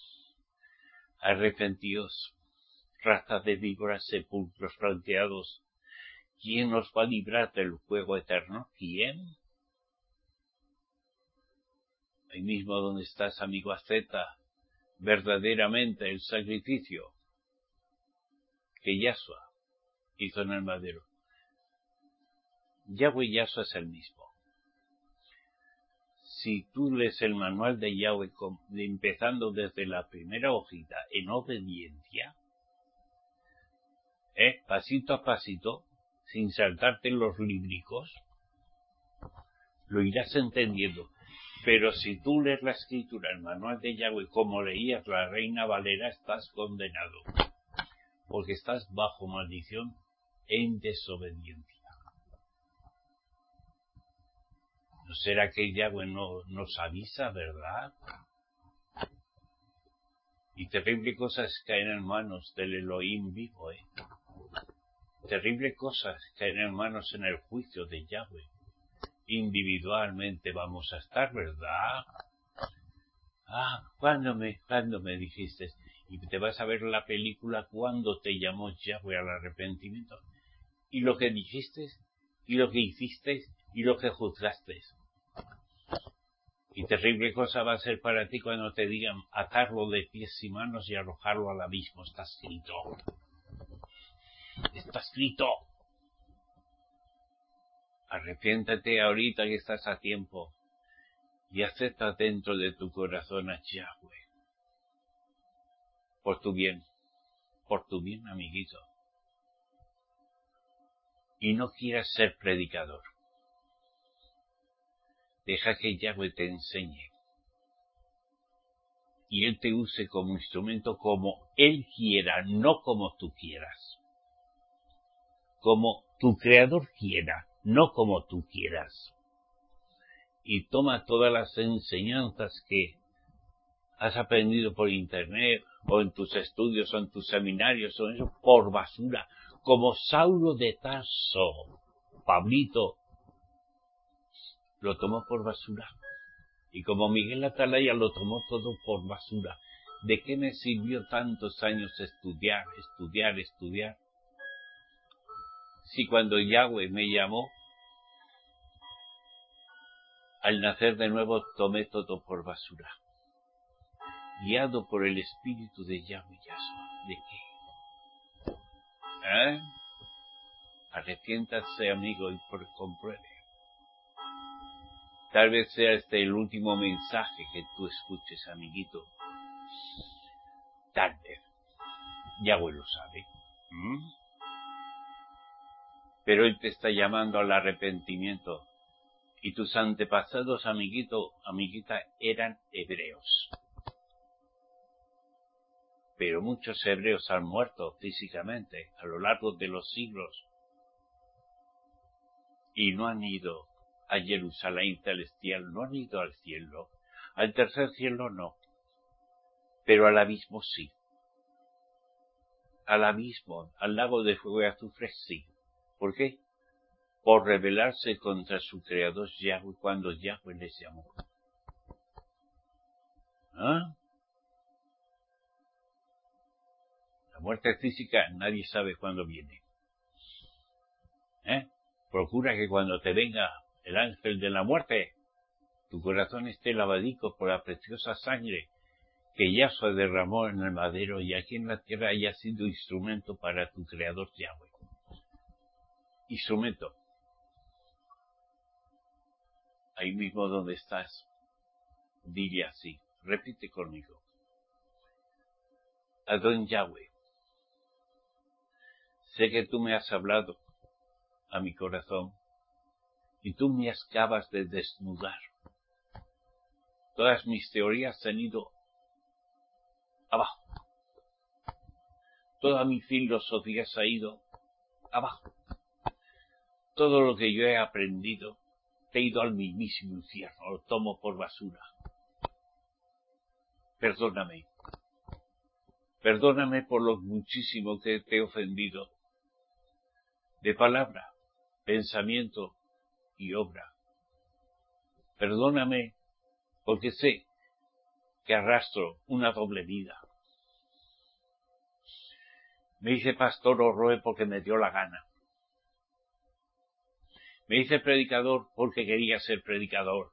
[SPEAKER 1] Arrepentíos, raza de víboras, sepulcros flanqueados. ¿Quién os va a librar del fuego eterno? ¿Quién? Ahí mismo donde estás, amigo, acepta verdaderamente el sacrificio que Yahshua hizo en el madero. Yahweh y Yahshua es el mismo. Si tú lees el manual de Yahweh empezando desde la primera hojita en obediencia, ¿eh? pasito a pasito, sin saltarte los líbricos, lo irás entendiendo. Pero si tú lees la escritura, el manual de Yahweh, como leías la Reina Valera, estás condenado. Porque estás bajo maldición en desobediencia. ¿No será que Yahweh no nos avisa, verdad? Y terrible cosas caen en manos del Elohim vivo, ¿eh? Terrible cosas caen en manos en el juicio de Yahweh. Individualmente vamos a estar, ¿verdad? Ah, ¿cuándo me, cuándo me dijiste? Y te vas a ver la película cuando te llamó Yahweh al arrepentimiento. Y lo que dijiste, y lo que hiciste, y lo que juzgaste. Y terrible cosa va a ser para ti cuando te digan atarlo de pies y manos y arrojarlo al abismo. Está escrito. Está escrito. Arrepiéntate ahorita que estás a tiempo. Y acepta dentro de tu corazón a Yahweh. Por tu bien. Por tu bien, amiguito. Y no quieras ser predicador. Deja que Yahweh te enseñe. Y Él te use como instrumento como Él quiera, no como tú quieras. Como tu Creador quiera, no como tú quieras. Y toma todas las enseñanzas que has aprendido por internet, o en tus estudios, o en tus seminarios, o eso, por basura. Como Saulo de Tarso, Pablito, lo tomó por basura. Y como Miguel Atalaya lo tomó todo por basura. ¿De qué me sirvió tantos años estudiar, estudiar, estudiar? Si cuando Yahweh me llamó, Al nacer de nuevo tomé todo por basura, guiado por el espíritu de Yahweh Yahshua. ¿De qué? ¿Eh? Arrepiéntase, amigo, y por compruebe. Tal vez sea este el último mensaje que tú escuches, amiguito. Tal vez. Yahweh lo sabe. ¿Mm? Pero Él te está llamando al arrepentimiento. Y tus antepasados, amiguito, amiguita, eran hebreos. Pero muchos hebreos han muerto físicamente a lo largo de los siglos. Y no han ido a Jerusalén celestial, no han ido al cielo. Al tercer cielo no. Pero al abismo sí. Al abismo, al lago de fuego y azufre sí. ¿Por qué? Por rebelarse contra su creador Yahweh cuando Yahweh les llamó. ¿Ah? La muerte física nadie sabe cuándo viene. ¿Eh? Procura que cuando te venga el ángel de la muerte, tu corazón esté lavadico por la preciosa sangre que Yahshua derramó en el madero y aquí en la tierra haya sido instrumento para tu creador Yahweh. Instrumento. Ahí mismo donde estás, dile así, repite conmigo. Adón Yahweh, sé que tú me has hablado a mi corazón y tú me acabas de desnudar. Todas mis teorías han ido abajo. Toda mi filosofía se ha ido abajo. Todo lo que yo he aprendido he ido al mismísimo infierno, lo tomo por basura. Perdóname. Perdóname por lo muchísimo que te he ofendido, de palabra, pensamiento y obra. Perdóname porque sé que arrastro una doble vida. Me hice pastor o roe porque me dio la gana. Me hice predicador porque quería ser predicador.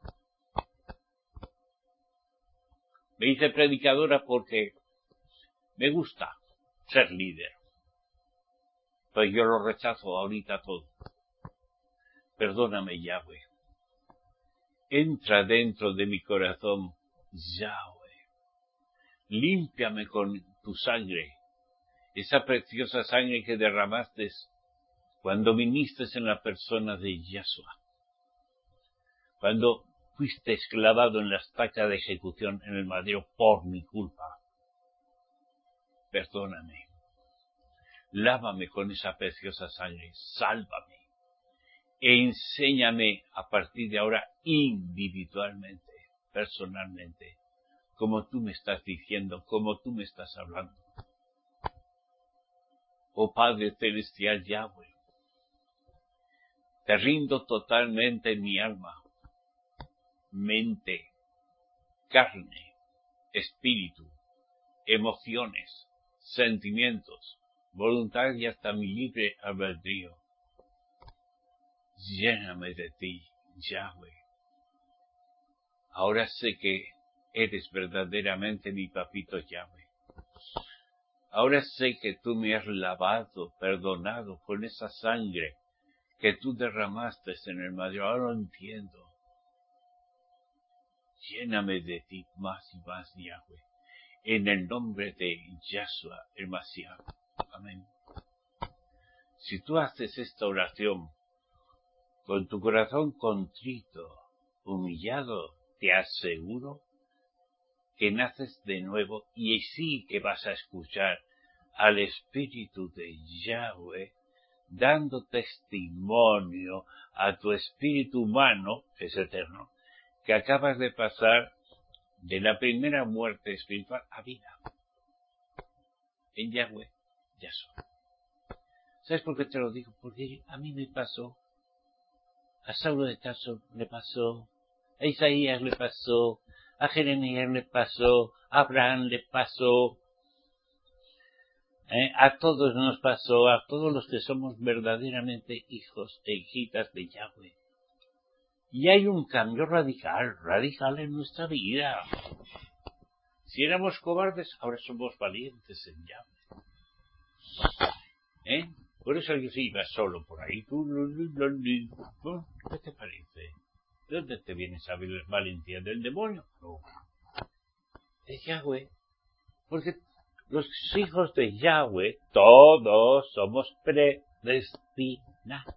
[SPEAKER 1] Me hice predicadora porque me gusta ser líder. Pues yo lo rechazo ahorita todo. Perdóname, Yahweh. Entra dentro de mi corazón, Yahweh. Límpiame con tu sangre, esa preciosa sangre que derramaste cuando viniste en la persona de Yahshua. Cuando fuiste esclavado en la estaca de ejecución en el madero por mi culpa. Perdóname. Lávame con esa preciosa sangre. Sálvame. E enséñame a partir de ahora individualmente, personalmente, como tú me estás diciendo, como tú me estás hablando. Oh Padre Celestial Yahweh, te rindo totalmente mi alma, mente, carne, espíritu, emociones, sentimientos, voluntad y hasta mi libre albedrío. Lléname de ti, Yahweh. Ahora sé que eres verdaderamente mi papito Yahweh. Ahora sé que tú me has lavado, perdonado con esa sangre que tú derramaste en el madero. Ahora lo entiendo. Lléname de ti más y más, Yahweh. En el nombre de Yahshua, el Mashiach. Amén. Si tú haces esta oración con tu corazón contrito, humillado, te aseguro que naces de nuevo y sí que vas a escuchar al Espíritu de Yahweh dando testimonio a tu espíritu humano, que es eterno, que acabas de pasar de la primera muerte espiritual a vida. En Yahweh, Yahshua. ¿Sabes por qué te lo digo? Porque a mí me pasó, a Saulo de Tarso le pasó, a Isaías le pasó, a Jeremías le pasó, a Abraham le pasó, ¿eh? A todos nos pasó, a todos los que somos verdaderamente hijos e hijitas de Yahweh. Y hay un cambio radical, radical en nuestra vida. Si éramos cobardes, ahora somos valientes en Yahweh. ¿Eh? Por eso yo sí iba solo por ahí. ¿Qué te parece? ¿De dónde te viene esa valentía? ¿Del demonio? No. De Yahweh. Porque los hijos de Yahweh, todos somos predestinados.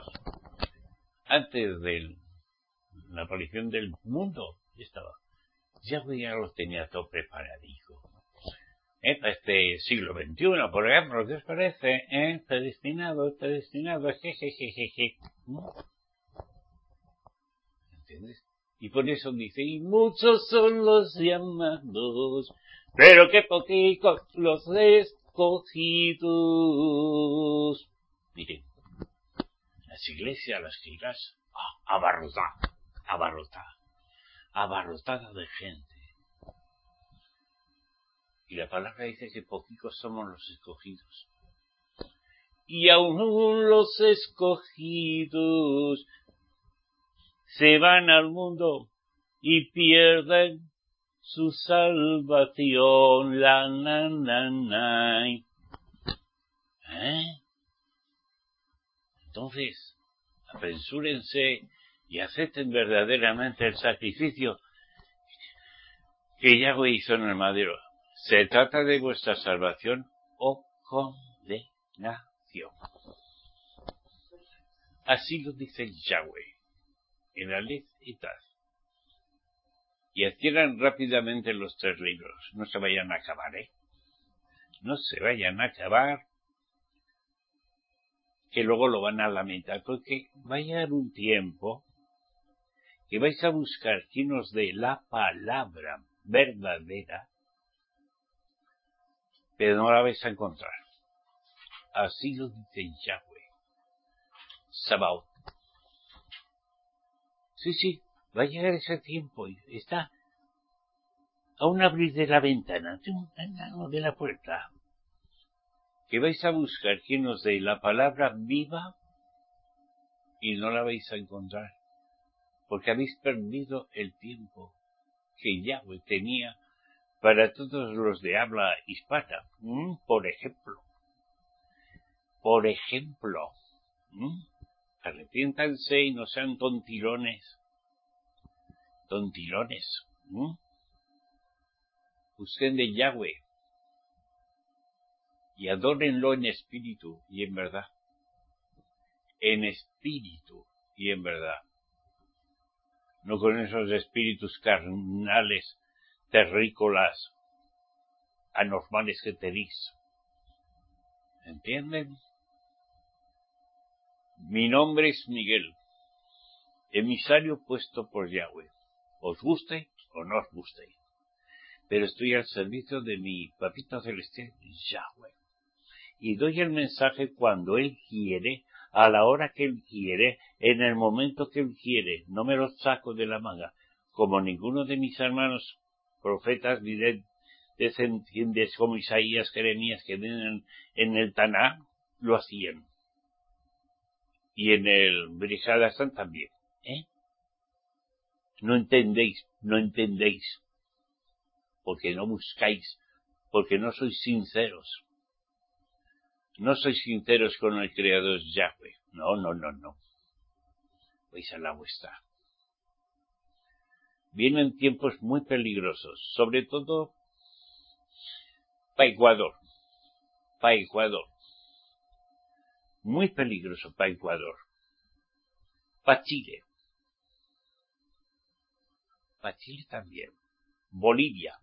[SPEAKER 1] Antes de la aparición del mundo, ya estaba. Yahweh ya los tenía todo preparadico. ¿Eh? Para este siglo veintiuno, por ejemplo, ¿qué os parece? ¿Eh? Predestinado, predestinado, jejejeje. ¿No? ¿Entiendes? Y por eso dice, y muchos son los llamados, pero qué poquitos los escogidos. Miren, las iglesias, las que irás, ah, abarrotadas, abarrotadas, abarrotadas de gente. Y la palabra dice que poquitos somos los escogidos. Y aún los escogidos se van al mundo y pierden su salvación. La na na na. ¿Eh? Entonces, apresúrense y acepten verdaderamente el sacrificio que Yahweh hizo en el madero. Se trata de vuestra salvación o condenación. Así lo dice Yahweh en la ley y tal. Y adquieran rápidamente los tres libros. No se vayan a acabar, ¿eh? No se vayan a acabar, que luego lo van a lamentar, porque va a llegar un tiempo que vais a buscar quién os dé la palabra verdadera, pero no la vais a encontrar. Así lo dice Yahweh. Sabaoth. Sí, sí, va a llegar ese tiempo. Está a un abrir de la ventana, de la puerta, que vais a buscar quién os dé la palabra viva y no la vais a encontrar, porque habéis perdido el tiempo que Yahweh tenía para todos los de habla hispana. ¿Mm? Por ejemplo, por ejemplo, ¿Mm? arrepiéntanse y no sean tontilones, tontilones, ¿Mm? busquen de Yahweh y adórenlo en espíritu y en verdad, en espíritu y en verdad, no con esos espíritus carnales, terrícolas, anormales que tenéis. ¿Entienden? Mi nombre es Miguel, emisario puesto por Yahweh. Os guste o no os guste, pero estoy al servicio de mi papito celestial, Yahweh. Y doy el mensaje cuando Él quiere, a la hora que Él quiere, en el momento que Él quiere. No me lo saco de la manga, como ninguno de mis hermanos profetas ni de descendientes como Isaías, Jeremías, que vienen en el Taná, lo hacían. Y en el Brihad Hassan también. ¿Eh? No entendéis, no entendéis, porque no buscáis, porque no sois sinceros. No sois sinceros con el Creador Yahweh. No, no, no, no. Vais a la vuestra. Vienen tiempos muy peligrosos, sobre todo para Ecuador. Para Ecuador. Muy peligroso para Ecuador. Para Chile. Para Chile también. Bolivia.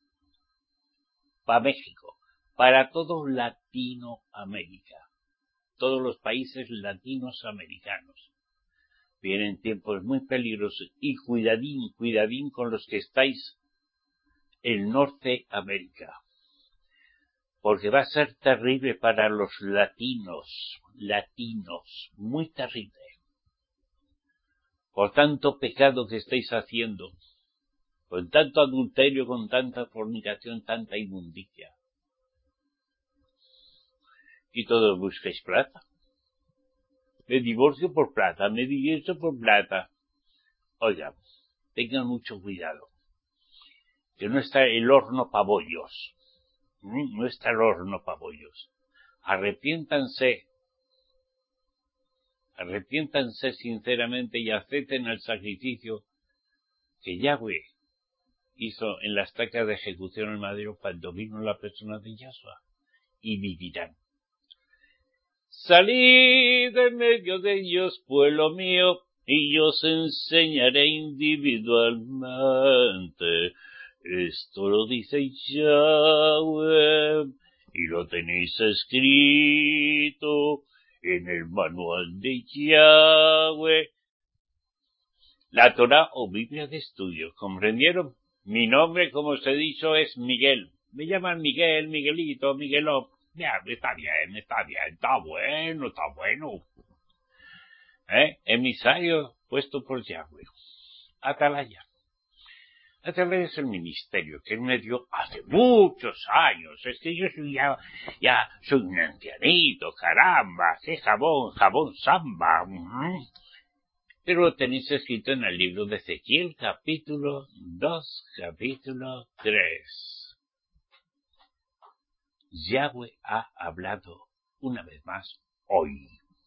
[SPEAKER 1] Para México. Para todo Latinoamérica. Todos los países latinos americanos. Vienen tiempos muy peligrosos y cuidadín, cuidadín con los que estáis en Norteamérica. Porque va a ser terrible para los latinos, latinos, muy terrible. Por tanto pecado que estáis haciendo, con tanto adulterio, con tanta fornicación, tanta inmundicia. Y todos buscáis plata. Me divorcio por plata, me divorcio por plata. Oigan, tengan mucho cuidado, que no está el horno para bollos, ¿Mm? no está el horno para bollos. Arrepiéntanse, arrepiéntanse sinceramente y acepten el sacrificio que Yahweh hizo en la estaca de ejecución en madero cuando vino la persona de Yahshua, y vivirán. Salid de medio de ellos, pueblo mío, y yo os enseñaré individualmente. Esto lo dice Yahweh, y lo tenéis escrito en el manual de Yahweh. La Torá o Biblia de estudio, ¿comprendieron? Mi nombre, como os he dicho, es Miguel. Me llaman Miguel, Miguelito, Miguelón. Ya, está bien, está bien, está bueno, está bueno. ¿Eh? Emisario puesto por Yahweh. Atalaya. Atalaya es el ministerio que él me dio hace muchos años. Es que yo soy ya, ya soy un ancianito, caramba, qué jabón, jabón samba. Uh-huh. Pero lo tenéis escrito en el libro de Ezequiel, capítulo dos, capítulo tres. Yahweh ha hablado una vez más hoy.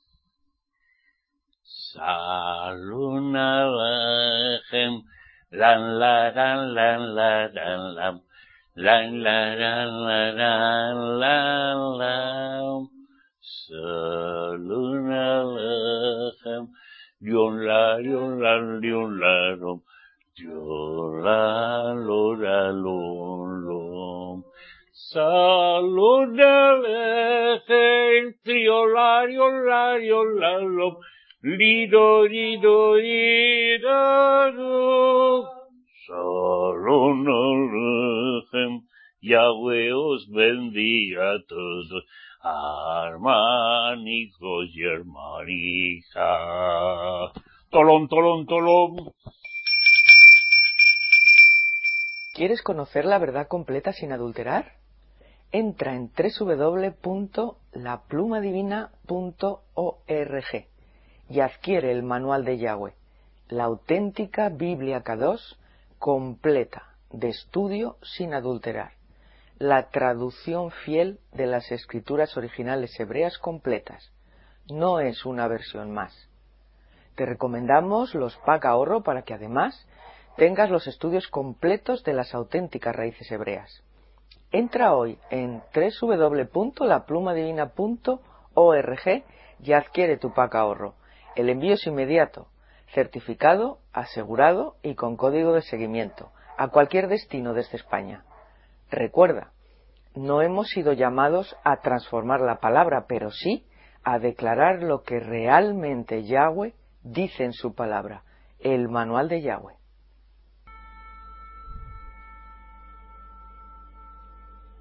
[SPEAKER 1] Salun alechem, lan la lan lan la lan lam, lan la lan la lan lan lam. Salun alechem, lion la lion la lion la rom, lion la lo la lon lom. Salud alechem, triolario, lario, lalom, lido, lido, lido. Salud alechem, Yahweh os bendiga a todos, hermanicos y hermanijas. Tolón, tolón, tolón.
[SPEAKER 2] ¿Quieres conocer la verdad completa sin adulterar? Entra en doble u doble u doble u punto la pluma divina punto org y adquiere el manual de Yahweh, la auténtica Biblia Kadosh completa, de estudio sin adulterar, la traducción fiel de las escrituras originales hebreas completas. No es una versión más. Te recomendamos los pack ahorro para que además tengas los estudios completos de las auténticas raíces hebreas. Entra hoy en doble u doble u doble u punto la pluma divina punto org y adquiere tu pack ahorro. El envío es inmediato, certificado, asegurado y con código de seguimiento a cualquier destino desde España. Recuerda, no hemos sido llamados a transformar la palabra, pero sí a declarar lo que realmente Yahweh dice en su palabra, el manual de Yahweh.